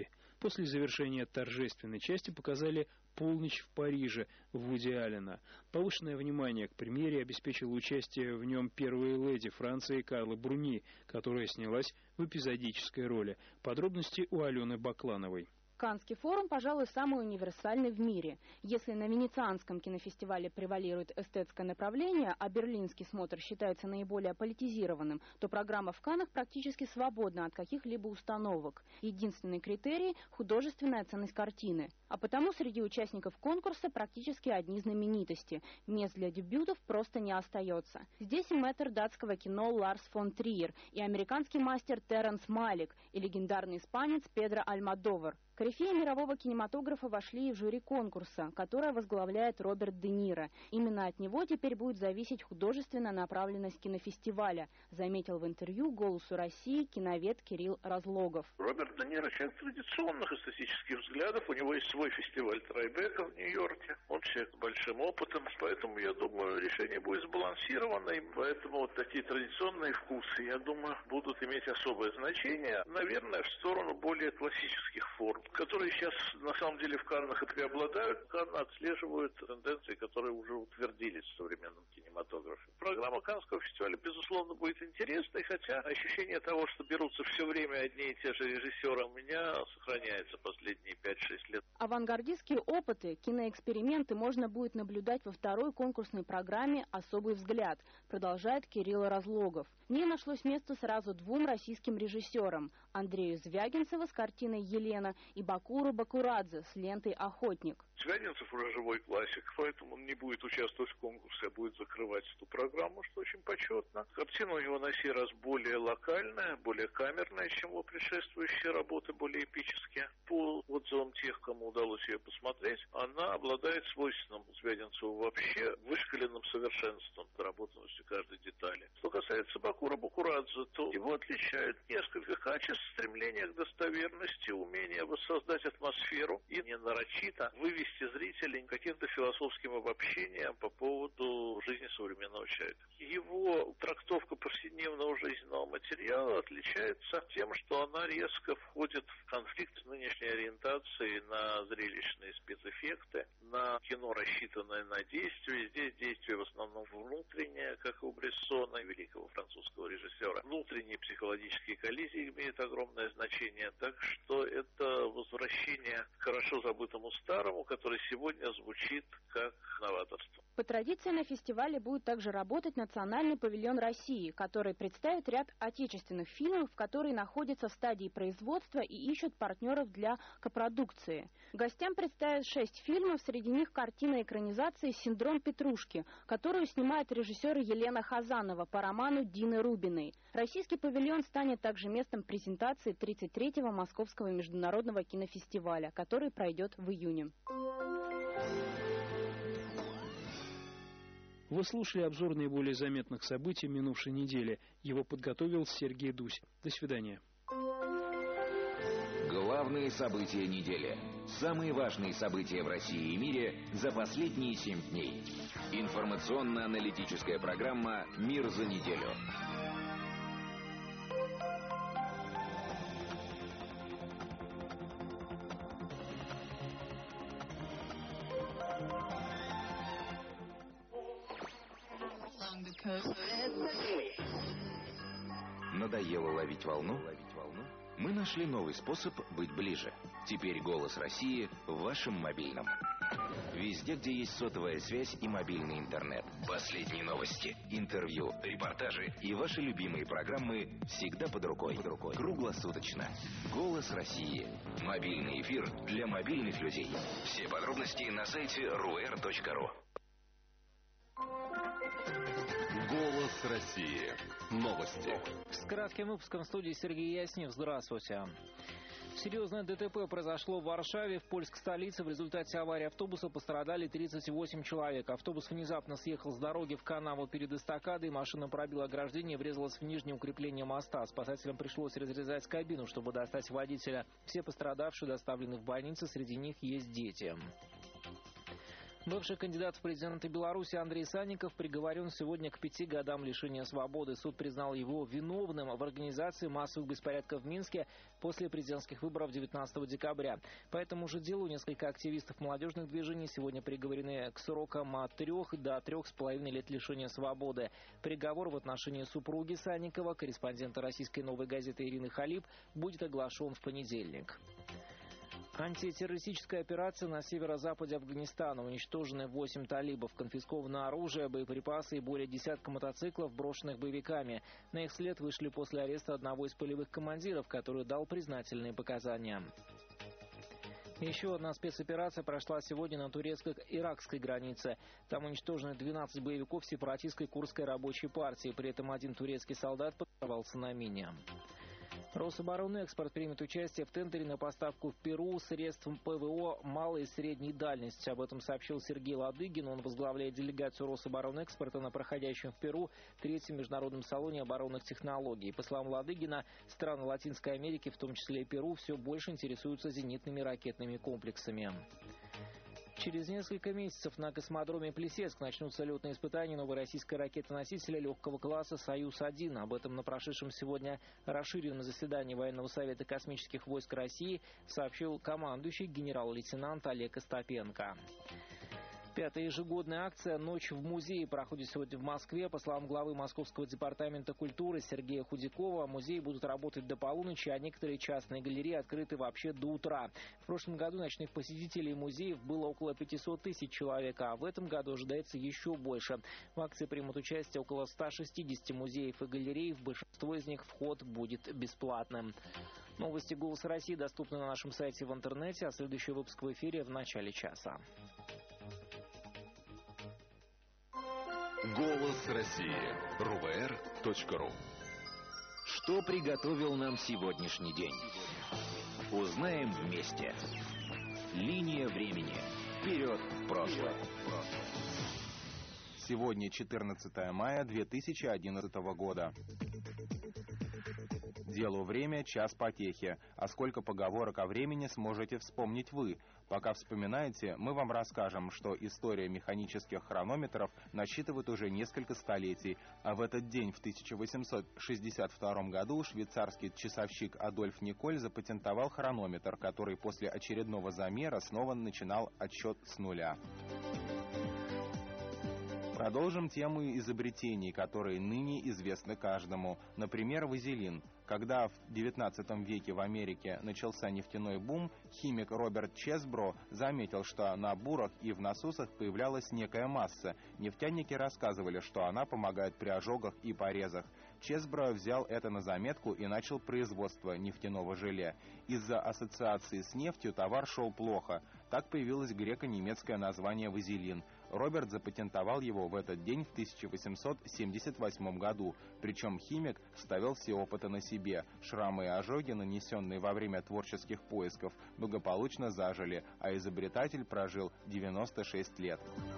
После завершения торжественной части показали «Полночь в Париже» Вуди Аллена. Повышенное внимание к премьере обеспечило участие в нем первой леди Франции Карла Бруни, которая снялась в эпизодической роли. Подробности у Алены Баклановой. Каннский форум, пожалуй, самый универсальный в мире. Если на Венецианском кинофестивале превалирует эстетское направление, а берлинский смотр считается наиболее политизированным, то программа в Каннах практически свободна от каких-либо установок. Единственный критерий – художественная ценность картины. А потому среди участников конкурса практически одни знаменитости. Мест для дебютов просто не остается. Здесь и мэтр датского кино Ларс фон Триер, и американский мастер Терренс Малик, и легендарный испанец Педро Альмодовар. Корифеи мирового кинематографа вошли и в жюри конкурса, которое возглавляет Роберт Де Ниро. Именно от него теперь будет зависеть художественная направленность кинофестиваля, заметил в интервью «Голосу России» киновед Кирилл Разлогов. Роберт Де Ниро человек традиционных эстетических взглядов. У него есть свой фестиваль Трайбека в Нью-Йорке. Он человек с большим опытом, поэтому, я думаю, решение будет сбалансированное. Поэтому вот такие традиционные вкусы, я думаю, будут иметь особое значение. Наверное, в сторону более классических форм, которые сейчас на самом деле в Каннах и преобладают. Канны отслеживают тенденции, которые уже утвердились в современном кинематографе. Программа Каннского фестиваля, безусловно, будет интересной, хотя ощущение того, что берутся все время одни и те же режиссеры, у меня сохраняется последние пять-шесть лет. Авангардистские опыты, киноэксперименты можно будет наблюдать во второй конкурсной программе «Особый взгляд», продолжает Кирилл Разлогов. В ней нашлось место сразу двум российским режиссерам – Андрею Звягинцеву с картиной «Елена» и Бакуру Бакурадзе с лентой «Охотник». Звягинцев уже живой классик, поэтому он не будет участвовать в конкурсе, а будет закрывать эту программу, что очень почетно. Картина у него на сей раз более локальная, более камерная, чем его предшествующие работы, более эпические. По отзывам тех, кому удалось ее посмотреть, она обладает свойственным Звягинцеву вообще вышкаленным совершенством, доработанностью каждой детали. Что касается Бакура Бакурадзе, то его отличает несколько качеств: стремление к достоверности, умение воссоздать атмосферу и не нарочито вывести зрителей каким-то философским обобщением по поводу жизни современного человека. Его трактовка повседневного жизненного материала отличается тем, что она резко входит в конфликт с нынешней ориентацией на зрелищные спецэффекты, на кино, рассчитанное на действие. Здесь действие в основном внутреннее, как у Брессона, великого французского режиссера. Внутренние психологические коллизии имеют огромное значение, так что это возвращение к хорошо забытому старому, который сегодня звучит как новаторство. По традиции на фестивале будет также работать Национальный павильон России, который представит ряд отечественных фильмов, которые находятся в стадии производства и ищут партнеров для копродукции. Гостям представят шесть фильмов, среди них картина экранизации «Синдром Петрушки», которую снимает режиссер Елена Хазанова по роману Дины Рубиной. Российский павильон станет также местом презентации тридцать третьего Московского международного кинофестиваля, который пройдет в июне. Вы слушали обзор наиболее заметных событий минувшей недели. Его подготовил Сергей Дусь. До свидания. Главные события недели. Самые важные события в России и мире за последние семь дней. Информационно-аналитическая программа «Мир за неделю». Надоело ловить волну? Мы нашли новый способ быть ближе. Теперь «Голос России» в вашем мобильном. Везде, где есть сотовая связь и мобильный интернет. Последние новости, интервью, репортажи и ваши любимые программы всегда под рукой. Под рукой. Круглосуточно. «Голос России». Мобильный эфир для мобильных людей. Все подробности на сайте эр у эр точка ру. Голос России. Новости. С кратким выпуском в студии Сергей Яснев. Здравствуйте. Серьезное ДТП произошло в Варшаве, в польской столице. В результате аварии автобуса пострадали тридцать восемь человек. Автобус внезапно съехал с дороги в канаву перед эстакадой. Машина пробила ограждение и врезалась в нижнее укрепление моста. Спасателям пришлось разрезать кабину, чтобы достать водителя. Все пострадавшие доставлены в больницу, среди них есть дети. Бывший кандидат в президенты Беларуси Андрей Санников приговорен сегодня к пяти годам лишения свободы. Суд признал его виновным в организации массовых беспорядков в Минске после президентских выборов девятнадцатого декабря. По этому же делу несколько активистов молодежных движений сегодня приговорены к срокам от трех до трех с половиной лет лишения свободы. Приговор в отношении супруги Санникова, корреспондента российской «Новой газеты» Ирины Халиб, будет оглашен в понедельник. Антитеррористическая операция на северо-западе Афганистана. Уничтожены восемь талибов, конфисковано оружие, боеприпасы и более десятка мотоциклов, брошенных боевиками. На их след вышли после ареста одного из полевых командиров, который дал признательные показания. Еще одна спецоперация прошла сегодня на турецко-иракской границе. Там уничтожены двенадцать боевиков сепаратистской курдской рабочей партии. При этом один турецкий солдат подорвался на мине. Рособоронэкспорт примет участие в тендере на поставку в Перу средств ПВО малой и средней дальности. Об этом сообщил Сергей Ладыгин. Он возглавляет делегацию Рособоронэкспорта на проходящем в Перу третьем международном салоне оборонных технологий. По словам Ладыгина, страны Латинской Америки, в том числе и Перу, все больше интересуются зенитными ракетными комплексами. Через несколько месяцев на космодроме Плесецк начнутся летные испытания новой российской ракеты-носителя легкого класса «Союз один». Об этом на прошедшем сегодня расширенном заседании Военного совета космических войск России сообщил командующий генерал-лейтенант Олег Остапенко. Пятая ежегодная акция «Ночь в музее» проходит сегодня в Москве. По словам главы Московского департамента культуры Сергея Худякова, музеи будут работать до полуночи, а некоторые частные галереи открыты вообще до утра. В прошлом году ночных посетителей музеев было около пятисот тысяч человек, а в этом году ожидается еще больше. В акции примут участие около ста шестидесяти музеев и галерей. В большинство из них вход будет бесплатным. Новости «Голос России» доступны на нашем сайте в интернете, а следующий выпуск в эфире в начале часа. Голос России. эр вэ эр точка ру. Что приготовил нам сегодняшний день? Узнаем вместе. Линия времени. Вперед в прошлое. Сегодня четырнадцатое мая две тысячи одиннадцатого года. Делу время, час потехи. А сколько поговорок о времени сможете вспомнить вы? Пока вспоминаете, мы вам расскажем, что история механических хронометров насчитывает уже несколько столетий. А в этот день, в тысяча восемьсот шестьдесят втором году, швейцарский часовщик Адольф Николь запатентовал хронометр, который после очередного замера снова начинал отсчет с нуля. Продолжим тему изобретений, которые ныне известны каждому. Например, вазелин. Когда в девятнадцатом веке в Америке начался нефтяной бум, химик Роберт Чесбро заметил, что на бурах и в насосах появлялась некая масса. Нефтяники рассказывали, что она помогает при ожогах и порезах. Чесбро взял это на заметку и начал производство нефтяного желе. Из-за ассоциации с нефтью товар шел плохо. Так появилось греко-немецкое название вазелин. Роберт запатентовал его в этот день в тысяча восемьсот семьдесят восьмом году. Причем химик ставил все опыты на себе. Шрамы и ожоги, нанесенные во время творческих поисков, благополучно зажили, а изобретатель прожил девяносто шесть лет.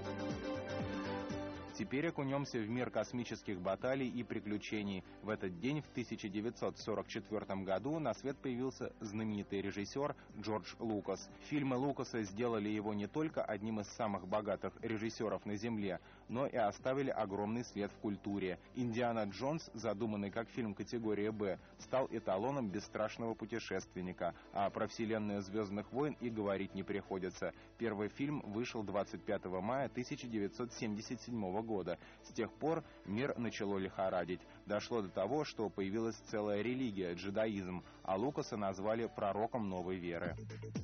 Теперь окунемся в мир космических баталий и приключений. В этот день, в тысяча девятьсот сорок четвёртом году, на свет появился знаменитый режиссер Джордж Лукас. Фильмы Лукаса сделали его не только одним из самых богатых режиссеров на Земле, но и оставили огромный след в культуре. «Индиана Джонс», задуманный как фильм категории «Б», стал эталоном бесстрашного путешественника, а про вселенную «Звездных войн» и говорить не приходится. Первый фильм вышел двадцать пятого мая тысяча девятьсот семьдесят седьмого года. С тех пор мир начало лихорадить. Дошло до того, что появилась целая религия – джедаизм, а Лукаса назвали пророком новой веры.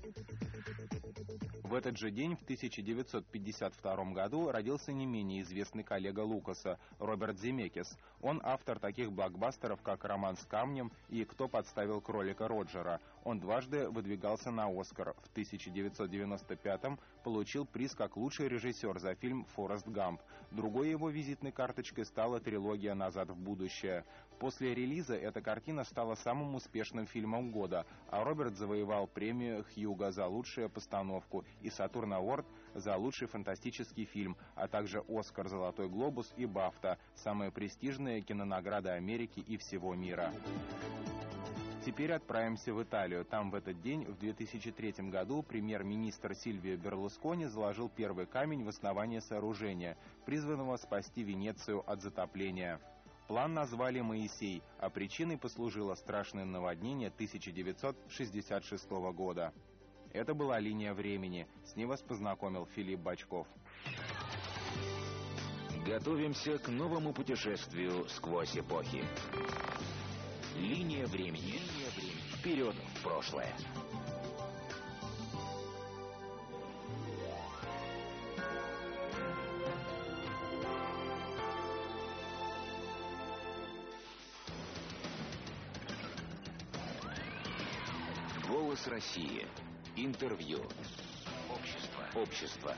В этот же день, в тысяча девятьсот пятьдесят втором году, родился не менее известный коллега Лукаса – Роберт Земекис. Он автор таких блокбастеров, как «Роман с камнем» и «Кто подставил кролика Роджера». Он дважды выдвигался на «Оскар». В тысяча девятьсот девяносто пятом получил приз как лучший режиссер за фильм «Форест Гамп». Другой его визитной карточкой стала трилогия «Назад в будущее». После релиза эта картина стала самым успешным фильмом года, а Роберт завоевал премию Хьюга за лучшую постановку и «Сатурн Аворд» за лучший фантастический фильм, а также «Оскар», «Золотой глобус» и «Бафта» — самые престижные кинонаграды Америки и всего мира. Теперь отправимся в Италию. Там в этот день, в две тысячи третьем году, премьер-министр Сильвио Берлускони заложил первый камень в основание сооружения, призванного спасти Венецию от затопления. План назвали «Моисей», а причиной послужило страшное наводнение тысяча девятьсот шестьдесят шестого года. Это была линия времени. С ней вас познакомил Филипп Бочков. Готовимся к новому путешествию сквозь эпохи. Линия времени. Вперед в прошлое. Голос России. Интервью. Общество. Общество.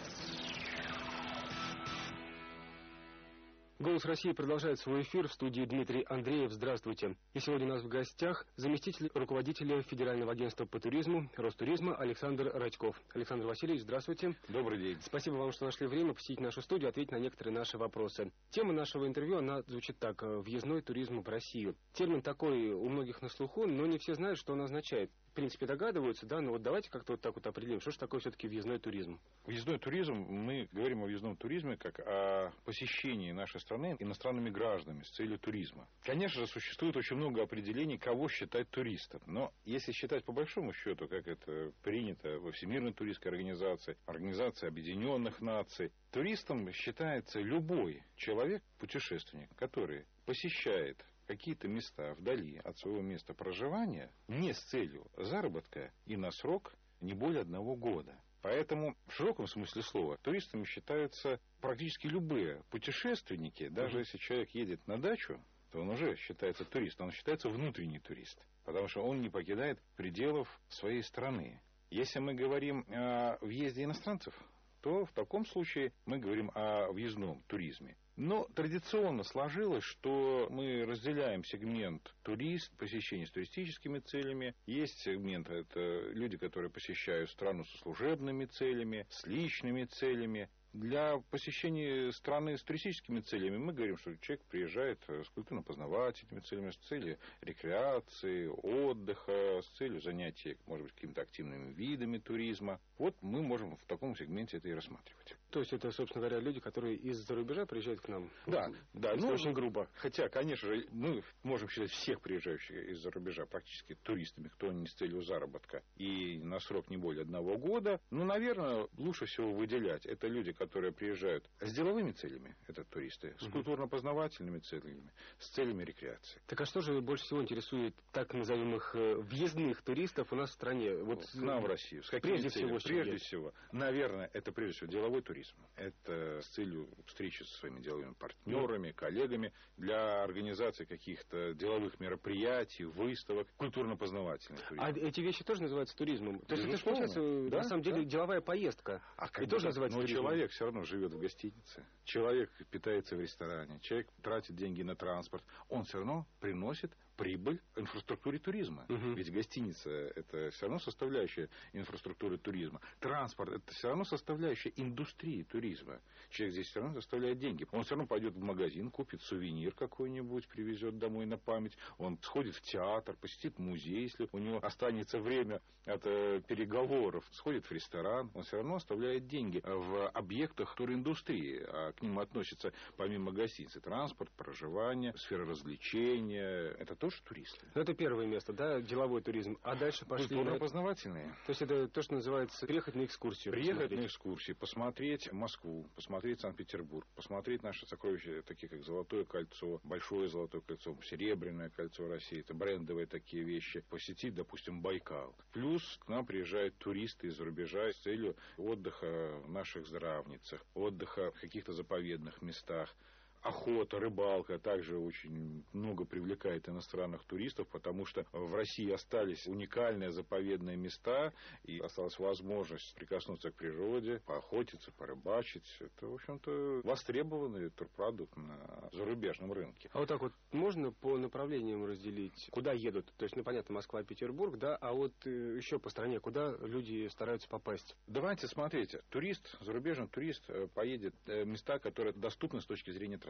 «Голос России» продолжает свой эфир. В студии Дмитрий Андреев. Здравствуйте. И сегодня у нас в гостях заместитель руководителя Федерального агентства по туризму Ростуризма Александр Радьков. Александр Васильевич, здравствуйте. Добрый день. Спасибо вам, что нашли время посетить нашу студию, ответить на некоторые наши вопросы. Тема нашего интервью, она звучит так: въездной туризм в Россию. Термин такой у многих на слуху, но не все знают, что он означает. В принципе, догадываются, да, но вот давайте как-то вот так вот определим, что же такое все-таки въездной туризм. Въездной туризм, мы говорим о въездном туризме как о посещении нашей страны иностранными гражданами с целью туризма. Конечно же, существует очень много определений, кого считать туристом. Но если считать по большому счету, как это принято во Всемирной туристской организации, Организации Объединенных Наций, туристом считается любой человек, путешественник, который посещает какие-то места вдали от своего места проживания не с целью заработка и на срок не более одного года. Поэтому в широком смысле слова туристами считаются практически любые путешественники. Даже если человек едет на дачу, то он уже считается туристом, он считается внутренний турист, потому что он не покидает пределов своей страны. Если мы говорим о въезде иностранцев, то в таком случае мы говорим о въездном туризме. Но традиционно сложилось, что мы разделяем сегмент турист, посещение с туристическими целями. Есть сегмент, это люди, которые посещают страну со служебными целями, с личными целями. Для посещения страны с туристическими целями мы говорим, что человек приезжает с культурно-познавательными целями, с целью рекреации, отдыха, с целью занятия, может быть, какими-то активными видами туризма. Вот мы можем в таком сегменте это и рассматривать. То есть это, собственно говоря, люди, которые из-за рубежа приезжают к нам? Да, да. Ну, очень грубо. Хотя, конечно же, мы можем считать всех приезжающих из-за рубежа практически туристами, кто не с целью заработка и на срок не более одного года. Ну, наверное, лучше всего выделять. Это люди, которые приезжают с деловыми целями, это туристы, с культурно-познавательными целями, с целями рекреации. Так а что же больше всего интересует так называемых въездных туристов у нас в стране? Вот к нам в Россию. С какими прежде целями? всего, прежде всего, наверное, это прежде всего деловой туризм. Это с целью встречи со своими деловыми партнерами, коллегами, для организации каких-то деловых мероприятий, выставок, культурно-познавательных туризм. А эти вещи тоже называются туризмом? То есть это же получается, да, на самом деле, да. деловая поездка. А и тоже называется Но туризмом. человек все равно живет в гостинице, человек питается в ресторане, человек тратит деньги на транспорт, он все равно приносит прибыль инфраструктуре туризма. Uh-huh. Ведь гостиница – это все равно составляющая инфраструктуры туризма. Транспорт – это все равно составляющая индустрии туризма. Человек здесь все равно составляет деньги. Он все равно пойдет в магазин, купит сувенир какой-нибудь, привезет домой на память. Он сходит в театр, посетит музей, если у него останется время от э, переговоров. Сходит в ресторан. Он все равно оставляет деньги в объектах туриндустрии. А к ним относятся, помимо гостиницы, транспорт, проживание, сфера развлечения. Это тоже туристы. Ну, это первое место, да, деловой туризм. А дальше пошли... Культурно-познавательные. То есть это то, что называется приехать на экскурсию. Приехать посмотреть. на экскурсию, посмотреть Москву, посмотреть Санкт-Петербург, посмотреть наши сокровища, такие как Золотое кольцо, Большое Золотое кольцо, Серебряное кольцо России. Это брендовые такие вещи. Посетить, допустим, Байкал. Плюс к нам приезжают туристы из-за рубежа с целью отдыха в наших здравницах, отдыха в каких-то заповедных местах. Охота, рыбалка также очень много привлекает иностранных туристов, потому что в России остались уникальные заповедные места, и осталась возможность прикоснуться к природе, поохотиться, порыбачить. Это, в общем-то, востребованный турпродукт на зарубежном рынке. А вот так вот можно по направлениям разделить, куда едут? То есть, ну, понятно, Москва, Петербург, да, а вот э, еще по стране, куда люди стараются попасть? Давайте смотрите. Турист, зарубежный турист поедет в места, которые доступны с точки зрения транспорта.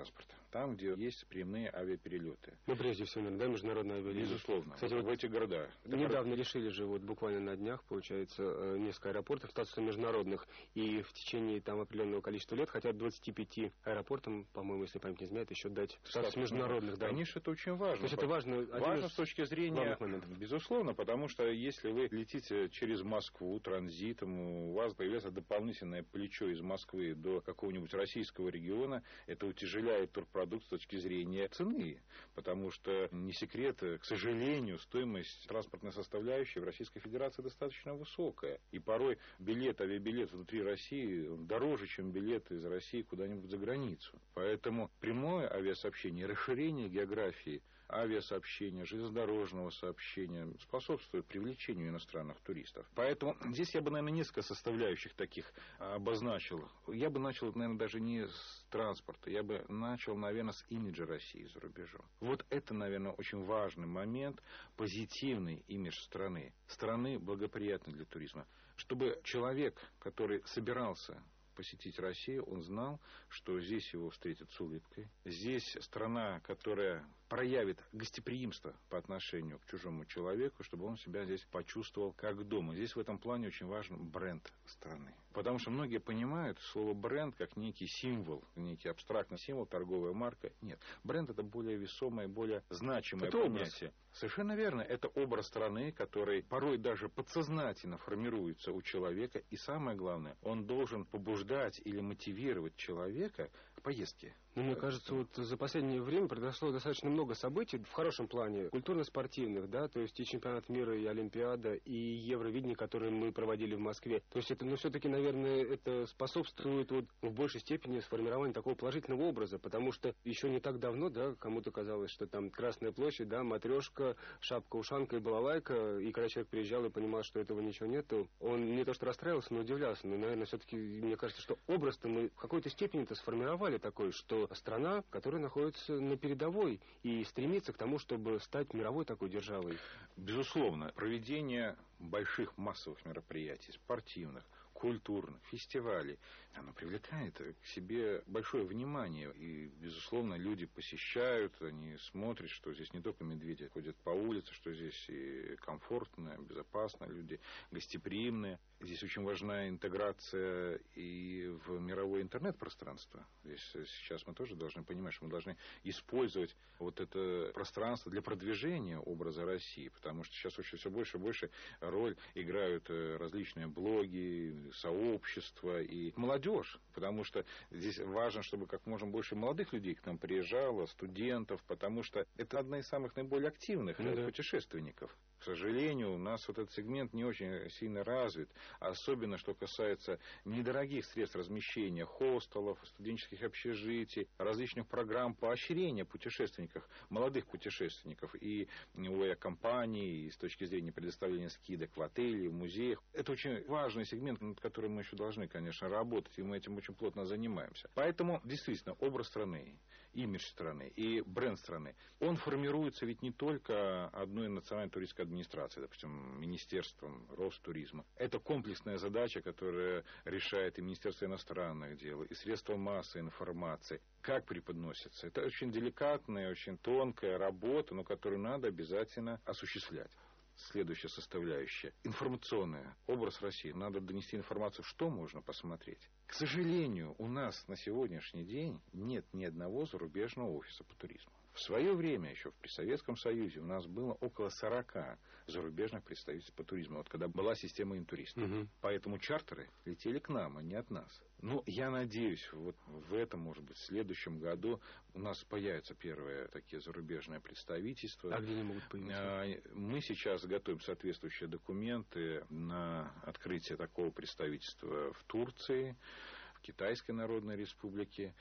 транспорта. Там, где есть прямые авиаперелеты. Ну, прежде всего, да, международные авиалинии. Безусловно. Кстати, вот вот в этих городах. Недавно решили же, вот буквально на днях, получается, несколько аэропортов статуса международных. И в течение там определенного количества лет хотят двадцати пяти аэропортам, по-моему, если память не изменяет, еще дать статус международных. Да. Конечно, это очень важно. То есть это важно. Важно с точки зрения, безусловно, потому что если вы летите через Москву транзитом, у вас появляется дополнительное плечо из Москвы до какого-нибудь российского региона, это утяжеляет турпродукт с точки зрения цены, потому что не секрет, к сожалению, стоимость транспортной составляющей в Российской Федерации достаточно высокая. И порой билет, авиабилет внутри России дороже, чем билет из России куда-нибудь за границу. Поэтому прямое авиасообщение, расширение географии авиасообщения, железнодорожного сообщения способствует привлечению иностранных туристов. Поэтому здесь я бы, наверное, несколько составляющих таких обозначил. Я бы начал, наверное, даже не с транспорта. Я бы начал, наверное, с имиджа России за рубежом. Вот это, наверное, очень важный момент. Позитивный имидж страны. Страны благоприятной для туризма. Чтобы человек, который собирался посетить Россию, он знал, что здесь его встретят с улыбкой. Здесь страна, которая проявит гостеприимство по отношению к чужому человеку, чтобы он себя здесь почувствовал как дома. Здесь в этом плане очень важен бренд страны. Потому что многие понимают слово бренд как некий символ, некий абстрактный символ, торговая марка. Нет. Бренд — это более весомое, более значимое это понятие. Образ. Совершенно верно. Это образ страны, который порой даже подсознательно формируется у человека. И самое главное, он должен побуждать или мотивировать человека к поездке. Ну, мне кажется, вот за последнее время произошло достаточно много событий в хорошем плане, культурно-спортивных, да, то есть и чемпионат мира, и Олимпиада, и Евровидение, которые мы проводили в Москве. То есть это, ну, все-таки, наверное, это способствует вот в большей степени сформированию такого положительного образа, потому что еще не так давно, да, кому-то казалось, что там Красная площадь, да, матрешка, шапка-ушанка и балалайка, и когда человек приезжал и понимал, что этого ничего нету, он не то что расстраивался, но удивлялся. Но, наверное, все-таки, мне кажется, что образ-то мы в какой-то степени-то сформировали такой, что страна, которая находится на передовой и стремится к тому, чтобы стать мировой такой державой. Безусловно, проведение больших массовых мероприятий, спортивных, культурных, фестивалей, оно привлекает к себе большое внимание. И, безусловно, люди посещают, они смотрят, что здесь не только медведи ходят по улице, что здесь и комфортно, безопасно, люди гостеприимные. Здесь очень важна интеграция и в мировое интернет-пространство. Здесь сейчас мы тоже должны понимать, что мы должны использовать вот это пространство для продвижения образа России, потому что сейчас очень все больше и больше роль играют различные блоги, сообщества и молодежь, потому что здесь важно, чтобы как можно больше молодых людей к нам приезжало, студентов, потому что это одна из самых наиболее активных ну, да. путешественников. К сожалению, у нас вот этот сегмент не очень сильно развит, особенно что касается недорогих средств размещения, хостелов, студенческих общежитий, различных программ поощрения путешественников, молодых путешественников и у авиакомпаний, и с точки зрения предоставления скидок в отеле, в музеях. Это очень важный сегмент, над которым мы еще должны, конечно, работать, и мы этим очень плотно занимаемся. Поэтому, действительно, образ страны, имидж страны и бренд страны, он формируется ведь не только одной национальной туристской администрацией, допустим, Министерством Ростуризма. Это комплексная задача, которая решает и Министерство иностранных дел, и средства массовой информации. Как преподносится? Это очень деликатная, очень тонкая работа, но которую надо обязательно осуществлять. Следующая составляющая. Информационная. Образ России. Надо донести информацию, что можно посмотреть. К сожалению, у нас на сегодняшний день нет ни одного зарубежного офиса по туризму. В свое время, еще при Советском Союзе, у нас было около сорока зарубежных представительств по туризму, вот когда была система интуристов. Угу. Поэтому чартеры летели к нам, а не от нас. Ну, я надеюсь, вот в этом, может быть, в следующем году у нас появятся первые такие зарубежные представительства. А где они могут появиться? Мы сейчас готовим соответствующие документы на открытие такого представительства в Турции, в Китайской Народной Республике.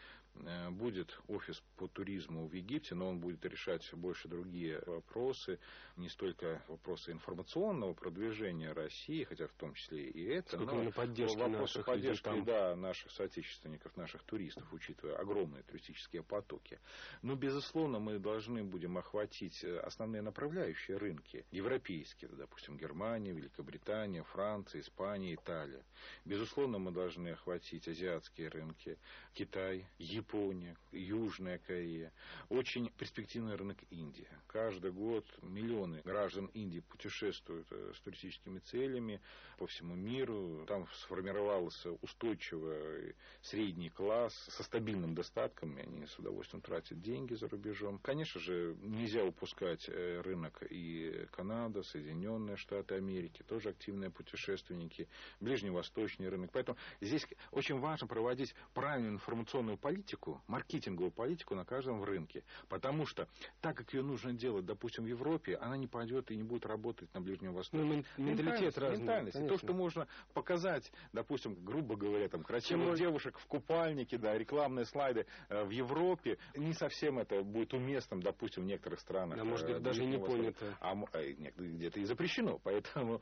Будет офис по туризму в Египте, но он будет решать больше другие вопросы, не столько вопросы информационного продвижения России, хотя в том числе и это, сколько но поддержки вопросы поддержки да, наших соотечественников, наших туристов, учитывая огромные туристические потоки. Но, безусловно, мы должны будем охватить основные направляющие рынки, европейские, допустим, Германия, Великобритания, Франция, Испания, Италия. Безусловно, мы должны охватить азиатские рынки, Китай, Япония. Япония, Южная Корея. Очень перспективный рынок Индия. Каждый год миллионы граждан Индии путешествуют с туристическими целями по всему миру. Там сформировался устойчивый средний класс со стабильным достатком. И они с удовольствием тратят деньги за рубежом. Конечно же, нельзя упускать рынок и Канада, Соединенные Штаты Америки. Тоже активные путешественники. Ближневосточный рынок. Поэтому здесь очень важно проводить правильную информационную политику, маркетинговую политику на каждом рынке. Потому что так как ее нужно делать, допустим, в Европе, она не пойдет и не будет работать на Ближнем Востоке. Ну, менталитет разный. Ментальность. То, что можно показать, допустим, грубо говоря, там, красивых Чем девушек в купальнике, да, рекламные слайды в Европе, не совсем это будет уместным, допустим, в некоторых странах. А может быть, даже не понято. А где-то и запрещено. Поэтому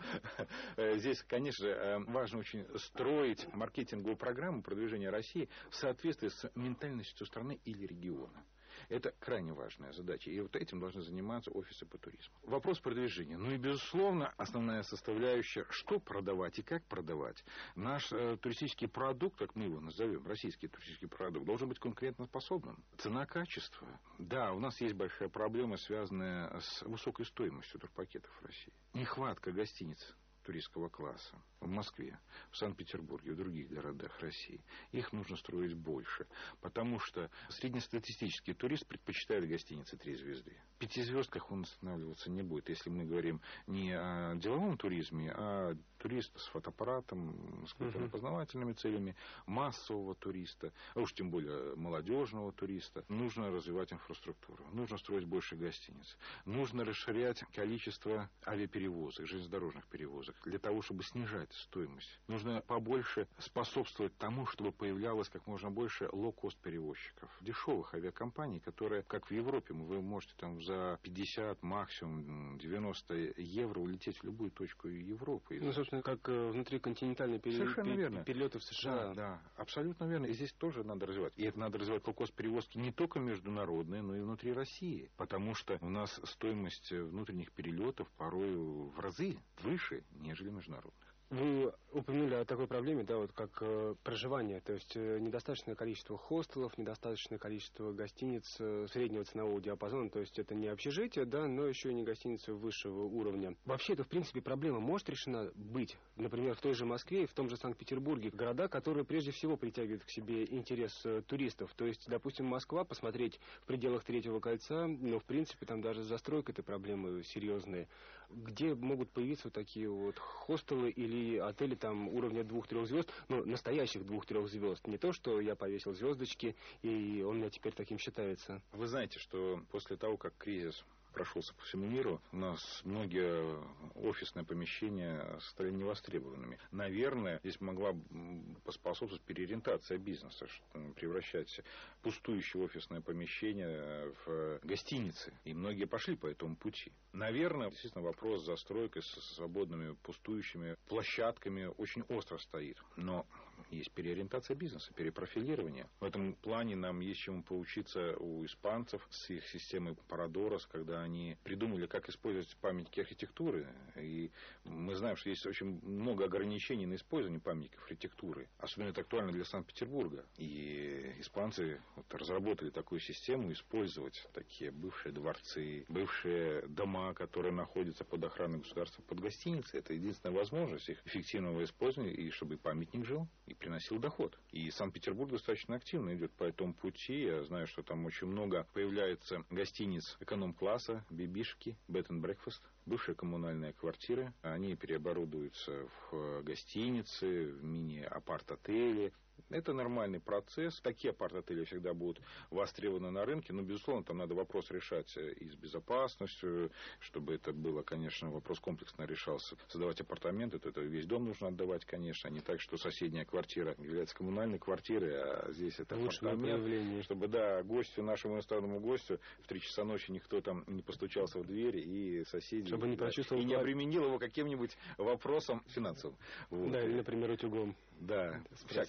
здесь, конечно, важно очень строить маркетинговую программу продвижения России в соответствии с ментальностью страны или региона. Это крайне важная задача. И вот этим должны заниматься офисы по туризму. Вопрос продвижения. Ну и, безусловно, основная составляющая, что продавать и как продавать. Наш э, туристический продукт, как мы его назовем, российский туристический продукт, должен быть конкурентоспособным. Цена-качество. Да, у нас есть большая проблема, связанная с высокой стоимостью турпакетов в России. Нехватка гостиниц туристского класса в Москве, в Санкт-Петербурге, в других городах России. Их нужно строить больше, потому что среднестатистический турист предпочитает гостиницы три звезды. В пятизвездках он останавливаться не будет, если мы говорим не о деловом туризме, а турист с фотоаппаратом, с культурно-познавательными целями, массового туриста, а уж тем более молодежного туриста. Нужно развивать инфраструктуру, нужно строить больше гостиниц, нужно расширять количество авиаперевозок, железнодорожных перевозок, для того, чтобы снижать стоимость. Нужно побольше способствовать тому, чтобы появлялось как можно больше лоу-кост перевозчиков, дешевых авиакомпаний, которые, как в Европе, вы можете там за пятьдесят, максимум девяносто евро улететь в любую точку Европы. Ну, собственно, как внутриконтинентальные пере... перелеты в США. Да, да, абсолютно верно. И здесь тоже надо развивать. И это надо развивать лоу-кост перевозки не только международные, но и внутри России. Потому что у нас стоимость внутренних перелетов порой в разы выше, нежели международных. Вы упомянули о такой проблеме, да, вот как э, проживание, то есть э, недостаточное количество хостелов, недостаточное количество гостиниц э, среднего ценового диапазона, то есть это не общежитие, да, но еще и не гостиницы высшего уровня. Вообще это, в принципе, проблема может решена быть, например, в той же Москве и в том же Санкт-Петербурге, города, которые прежде всего притягивают к себе интерес э, туристов. То есть, допустим, Москва, посмотреть в пределах Третьего кольца, но, в принципе, там даже с застройкой это проблемы серьезные. Где могут появиться вот такие вот хостелы или и отели там уровня двух-трех звезд, ну, настоящих двух-трех звезд. Не то, что я повесил звездочки, и он у меня теперь таким считается. Вы знаете, что после того, как кризис прошелся по всему миру, у нас многие офисные помещения стали невостребованными. Наверное, здесь могла поспособствовать переориентация бизнеса, превращать пустующие офисные помещения в гостиницы. И многие пошли по этому пути. Наверное, действительно, вопрос с застройкой, с свободными пустующими площадками очень остро стоит. Но есть переориентация бизнеса, перепрофилирование. В этом плане нам есть чему поучиться у испанцев с их системой Парадорос, когда они придумали, как использовать памятники архитектуры. И мы знаем, что есть очень много ограничений на использование памятников архитектуры. Особенно это актуально для Санкт-Петербурга. И испанцы вот разработали такую систему, использовать такие бывшие дворцы, бывшие дома, которые находятся под охраной государства, под гостиницей. Это единственная возможность их эффективного использования, и чтобы памятник жил и приносил доход. И Санкт-Петербург достаточно активно идет по этому пути. Я знаю, что там очень много появляется гостиниц эконом-класса, бибишки, bed and breakfast, бывшие коммунальные квартиры. Они переоборудуются в гостиницы, в мини-апарт-отели. Это нормальный процесс. Такие апарт-отели всегда будут востребованы на рынке. Но, безусловно, там надо вопрос решать и с безопасностью, чтобы это было, конечно, вопрос комплексно решался. Создавать апартаменты, то это весь дом нужно отдавать, конечно. Не так, что соседняя квартира является коммунальной квартирой, а здесь это апартамент. Чтобы, да, гостю, нашему иностранному гостю в три часа ночи никто там не постучался в дверь, и соседи... Чтобы не почувствовал... И не обременил его каким-нибудь вопросом финансовым. Вот. Да, или, например, утюгом. Да, всякое бывает. Да,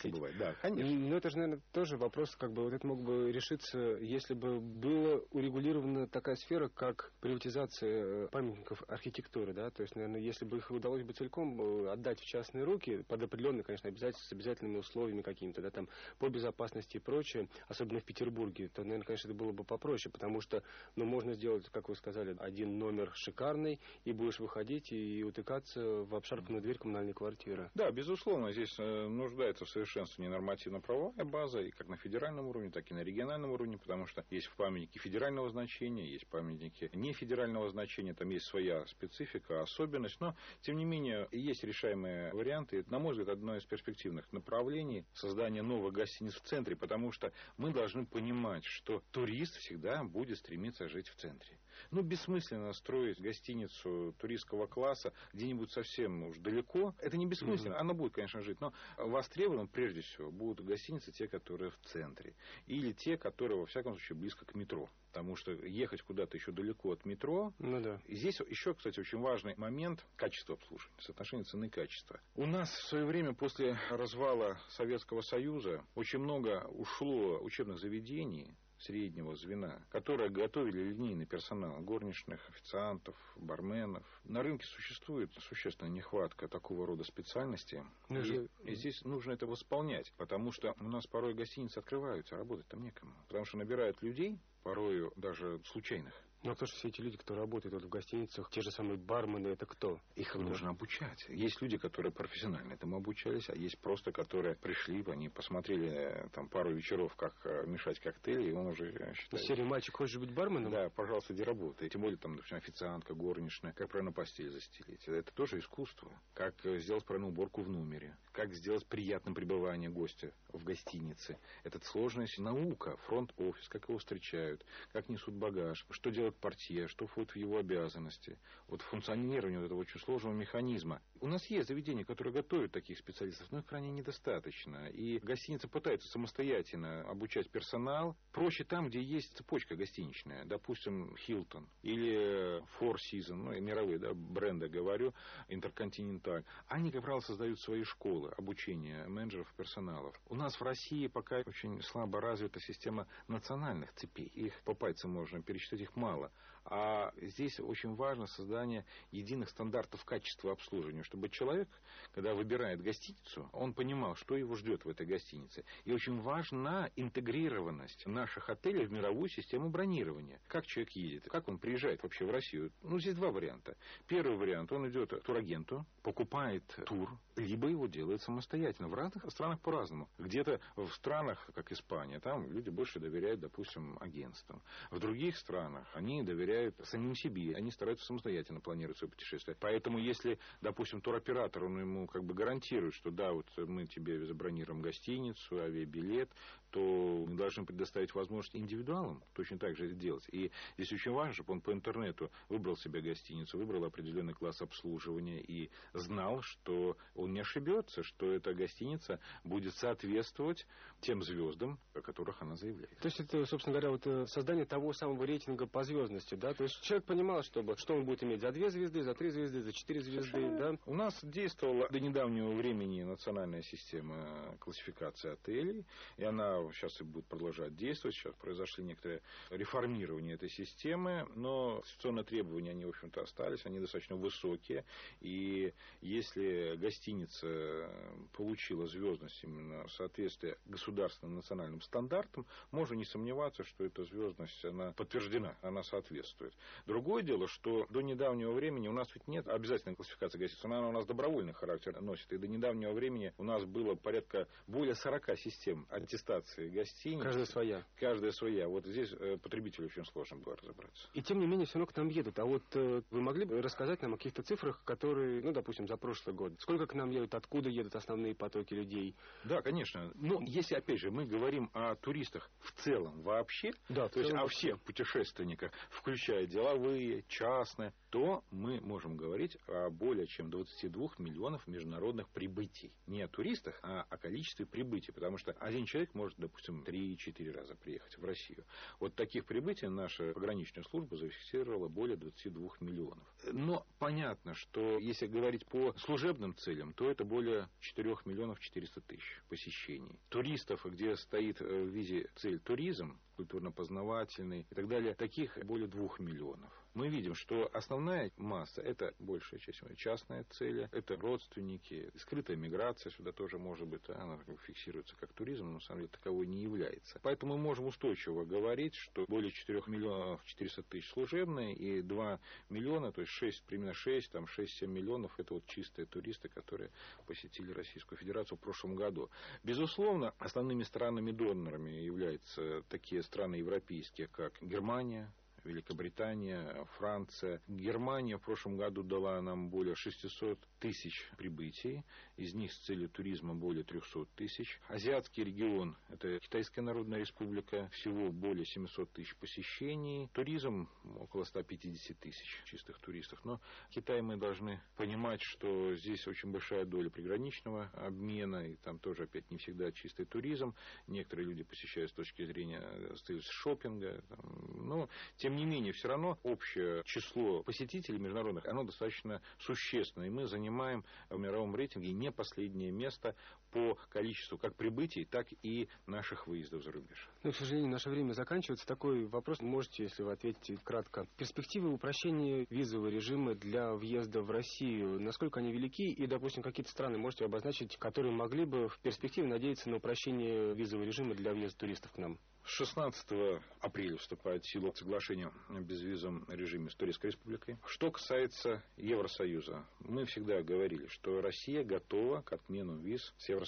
Да, конечно. Но это же, наверное, тоже вопрос, как бы, вот это мог бы решиться, если бы была урегулирована такая сфера, как приватизация памятников архитектуры, да, то есть, наверное, если бы их удалось бы целиком отдать в частные руки, под определенные, конечно, обязательства, с обязательными условиями какими-то, да, там, по безопасности и прочее, особенно в Петербурге, то, наверное, конечно, это было бы попроще, потому что, ну, можно сделать, как вы сказали, один номер шикарный, и будешь выходить и утыкаться в обшарпанную дверь коммунальной квартиры. Да, безусловно, здесь нуждается в совершенствовании нормативно-правовая база, и как на федеральном уровне, так и на региональном уровне, потому что есть памятники федерального значения, есть памятники не федерального значения, там есть своя специфика, особенность, но, тем не менее, есть решаемые варианты. Это, на мой взгляд, одно из перспективных направлений создания новых гостиниц в центре, потому что мы должны понимать, что турист всегда будет стремиться жить в центре. Ну, бессмысленно строить гостиницу туристского класса где-нибудь совсем уж далеко. Это не бессмысленно, mm-hmm. она будет, конечно, жить, но востребованы, прежде всего, будут гостиницы те, которые в центре. Или те, которые, во всяком случае, близко к метро. Потому что ехать куда-то еще далеко от метро. Ну, да. И здесь еще, кстати, очень важный момент – качество обслуживания, соотношение цены и качества. У нас в свое время после развала Советского Союза очень много ушло учебных заведений среднего звена, которые готовили линейный персонал, горничных, официантов, барменов. На рынке существует существенная нехватка такого рода специальностей. Ну, и, и здесь нужно это восполнять, потому что у нас порой гостиницы открываются, а работать там некому. Потому что набирают людей, порою даже случайных. Ну, а кто же все эти люди, которые работают вот в гостиницах, те же самые бармены, это кто? Их да. нужно обучать. Есть люди, которые профессионально этому обучались, а есть просто, которые пришли, они посмотрели там пару вечеров, как мешать коктейли, и он уже считает... Серия «Мальчик, хочешь быть барменом?» Да, пожалуйста, иди работай. Тем более, там, допустим, официантка, горничная, как правильно постель застелить. Это тоже искусство. Как сделать правильную уборку в номере. Как сделать приятным пребывание гостя в гостинице. Это сложная наука. Фронт-офис, как его встречают, как несут багаж, что делать портье, что входит в его обязанности. Вот функционирование вот этого очень сложного механизма. У нас есть заведения, которые готовят таких специалистов, но их крайне недостаточно. И гостиницы пытаются самостоятельно обучать персонал. Проще там, где есть цепочка гостиничная. Допустим, Hilton или Four Seasons, ну, и мировые, да, бренды, говорю, Intercontinental. Они, как правило, создают свои школы обучения менеджеров и персоналов. У нас в России пока очень слабо развита система национальных цепей. Их по пальцам можно пересчитать, их мало. А здесь очень важно создание единых стандартов качества обслуживания, чтобы человек, когда выбирает гостиницу, он понимал, что его ждет в этой гостинице. И очень важна интегрированность наших отелей в мировую систему бронирования. Как человек едет, как он приезжает вообще в Россию. Ну, здесь два варианта. Первый вариант, он идет к турагенту, покупает тур, либо его делает самостоятельно. В разных странах по-разному. Где-то в странах, как Испания, там люди больше доверяют, допустим, агентствам. В других странах они доверяют самим себе. Они стараются самостоятельно планировать свое путешествие. Поэтому, если, допустим, туроператор, он ему как бы гарантирует, что да, вот мы тебе забронируем гостиницу, авиабилет, то мы должны предоставить возможность индивидуалам точно так же сделать. И здесь очень важно, чтобы он по интернету выбрал себе гостиницу, выбрал определенный класс обслуживания и знал, что он не ошибется, что эта гостиница будет соответствовать тем звездам, о которых она заявляет. То есть это, собственно говоря, вот создание того самого рейтинга по звездности, да? То есть человек понимал, чтобы, что он будет иметь за две звезды, за три звезды, за четыре звезды, да? У нас действовала до недавнего времени национальная система классификации отелей, и она сейчас и будет продолжать действовать. Сейчас произошли некоторые реформирования этой системы, но конституционные требования, они, в общем-то, остались, они достаточно высокие, и если гостиница получила звездность именно в соответствии государственным национальным стандартам, можно не сомневаться, что эта звездность, она подтверждена, она соответствует. Другое дело, что до недавнего времени у нас ведь нет обязательной классификации гостиниц, она у нас добровольный характер носит, и до недавнего времени у нас было порядка более сорока систем аттестации гостиниц. Каждая своя. Каждая своя. Вот здесь потребителю очень сложно было разобраться. И тем не менее, все равно к нам едут. А вот э, вы могли бы рассказать нам о каких-то цифрах, которые, ну, допустим, за прошлый год? Сколько к нам едут, откуда едут основные потоки людей? Да, конечно. Но если, опять же, мы говорим о туристах в целом вообще, да, то есть о всех путешественниках, включая деловые, частные, то мы можем говорить о более чем двадцати двадцати двух миллионов международных прибытий. Не о туристах, а о количестве прибытий. Потому что один человек может, допустим, три-четыре раза приехать в Россию. Вот таких прибытий наша пограничная служба зафиксировала более двадцати двух миллионов. Но понятно, что если говорить по служебным целям, то это более четырёх миллионов четырёхсот тысяч посещений. Туристов, где стоит в визе цель туризм, культурно-познавательный и так далее, таких более двух миллионов. Мы видим, что основная масса – это большая часть частные цели, это родственники, скрытая миграция сюда тоже может быть, она фиксируется как туризм, но на самом деле таковой не является. Поэтому мы можем устойчиво говорить, что более четырёх миллионов четырёхсот тысяч служебные и два миллиона, то есть шесть, примерно шесть, там шесть-семь миллионов – это вот чистые туристы, которые посетили Российскую Федерацию в прошлом году. Безусловно, основными странами-донорами являются такие страны европейские, как Германия, Великобритания, Франция. Германия в прошлом году дала нам более шестисот тысяч прибытий, из них с целью туризма более трехсот тысяч. Азиатский регион – это Китайская Народная Республика, всего более семисот тысяч посещений. Туризм около ста пятидесяти тысяч чистых туристов. Но Китай мы должны понимать, что здесь очень большая доля приграничного обмена, и там тоже опять не всегда чистый туризм. Некоторые люди посещают с точки зрения шопинга. Но тем Тем не менее, все равно общее число посетителей международных, оно достаточно существенно. И мы занимаем в мировом рейтинге не последнее место по количеству как прибытий, так и наших выездов за рубеж. Но, к сожалению, наше время заканчивается. Такой вопрос можете, если вы ответите кратко. Перспективы упрощения визового режима для въезда в Россию, насколько они велики? И, допустим, какие-то страны можете обозначить, которые могли бы в перспективе надеяться на упрощение визового режима для въезда туристов к нам? шестнадцатого апреля вступает в силу соглашение о безвизовом режиме с Турецкой Республикой. Что касается Евросоюза, мы всегда говорили, что Россия готова к отмену виз с Евросоюзом.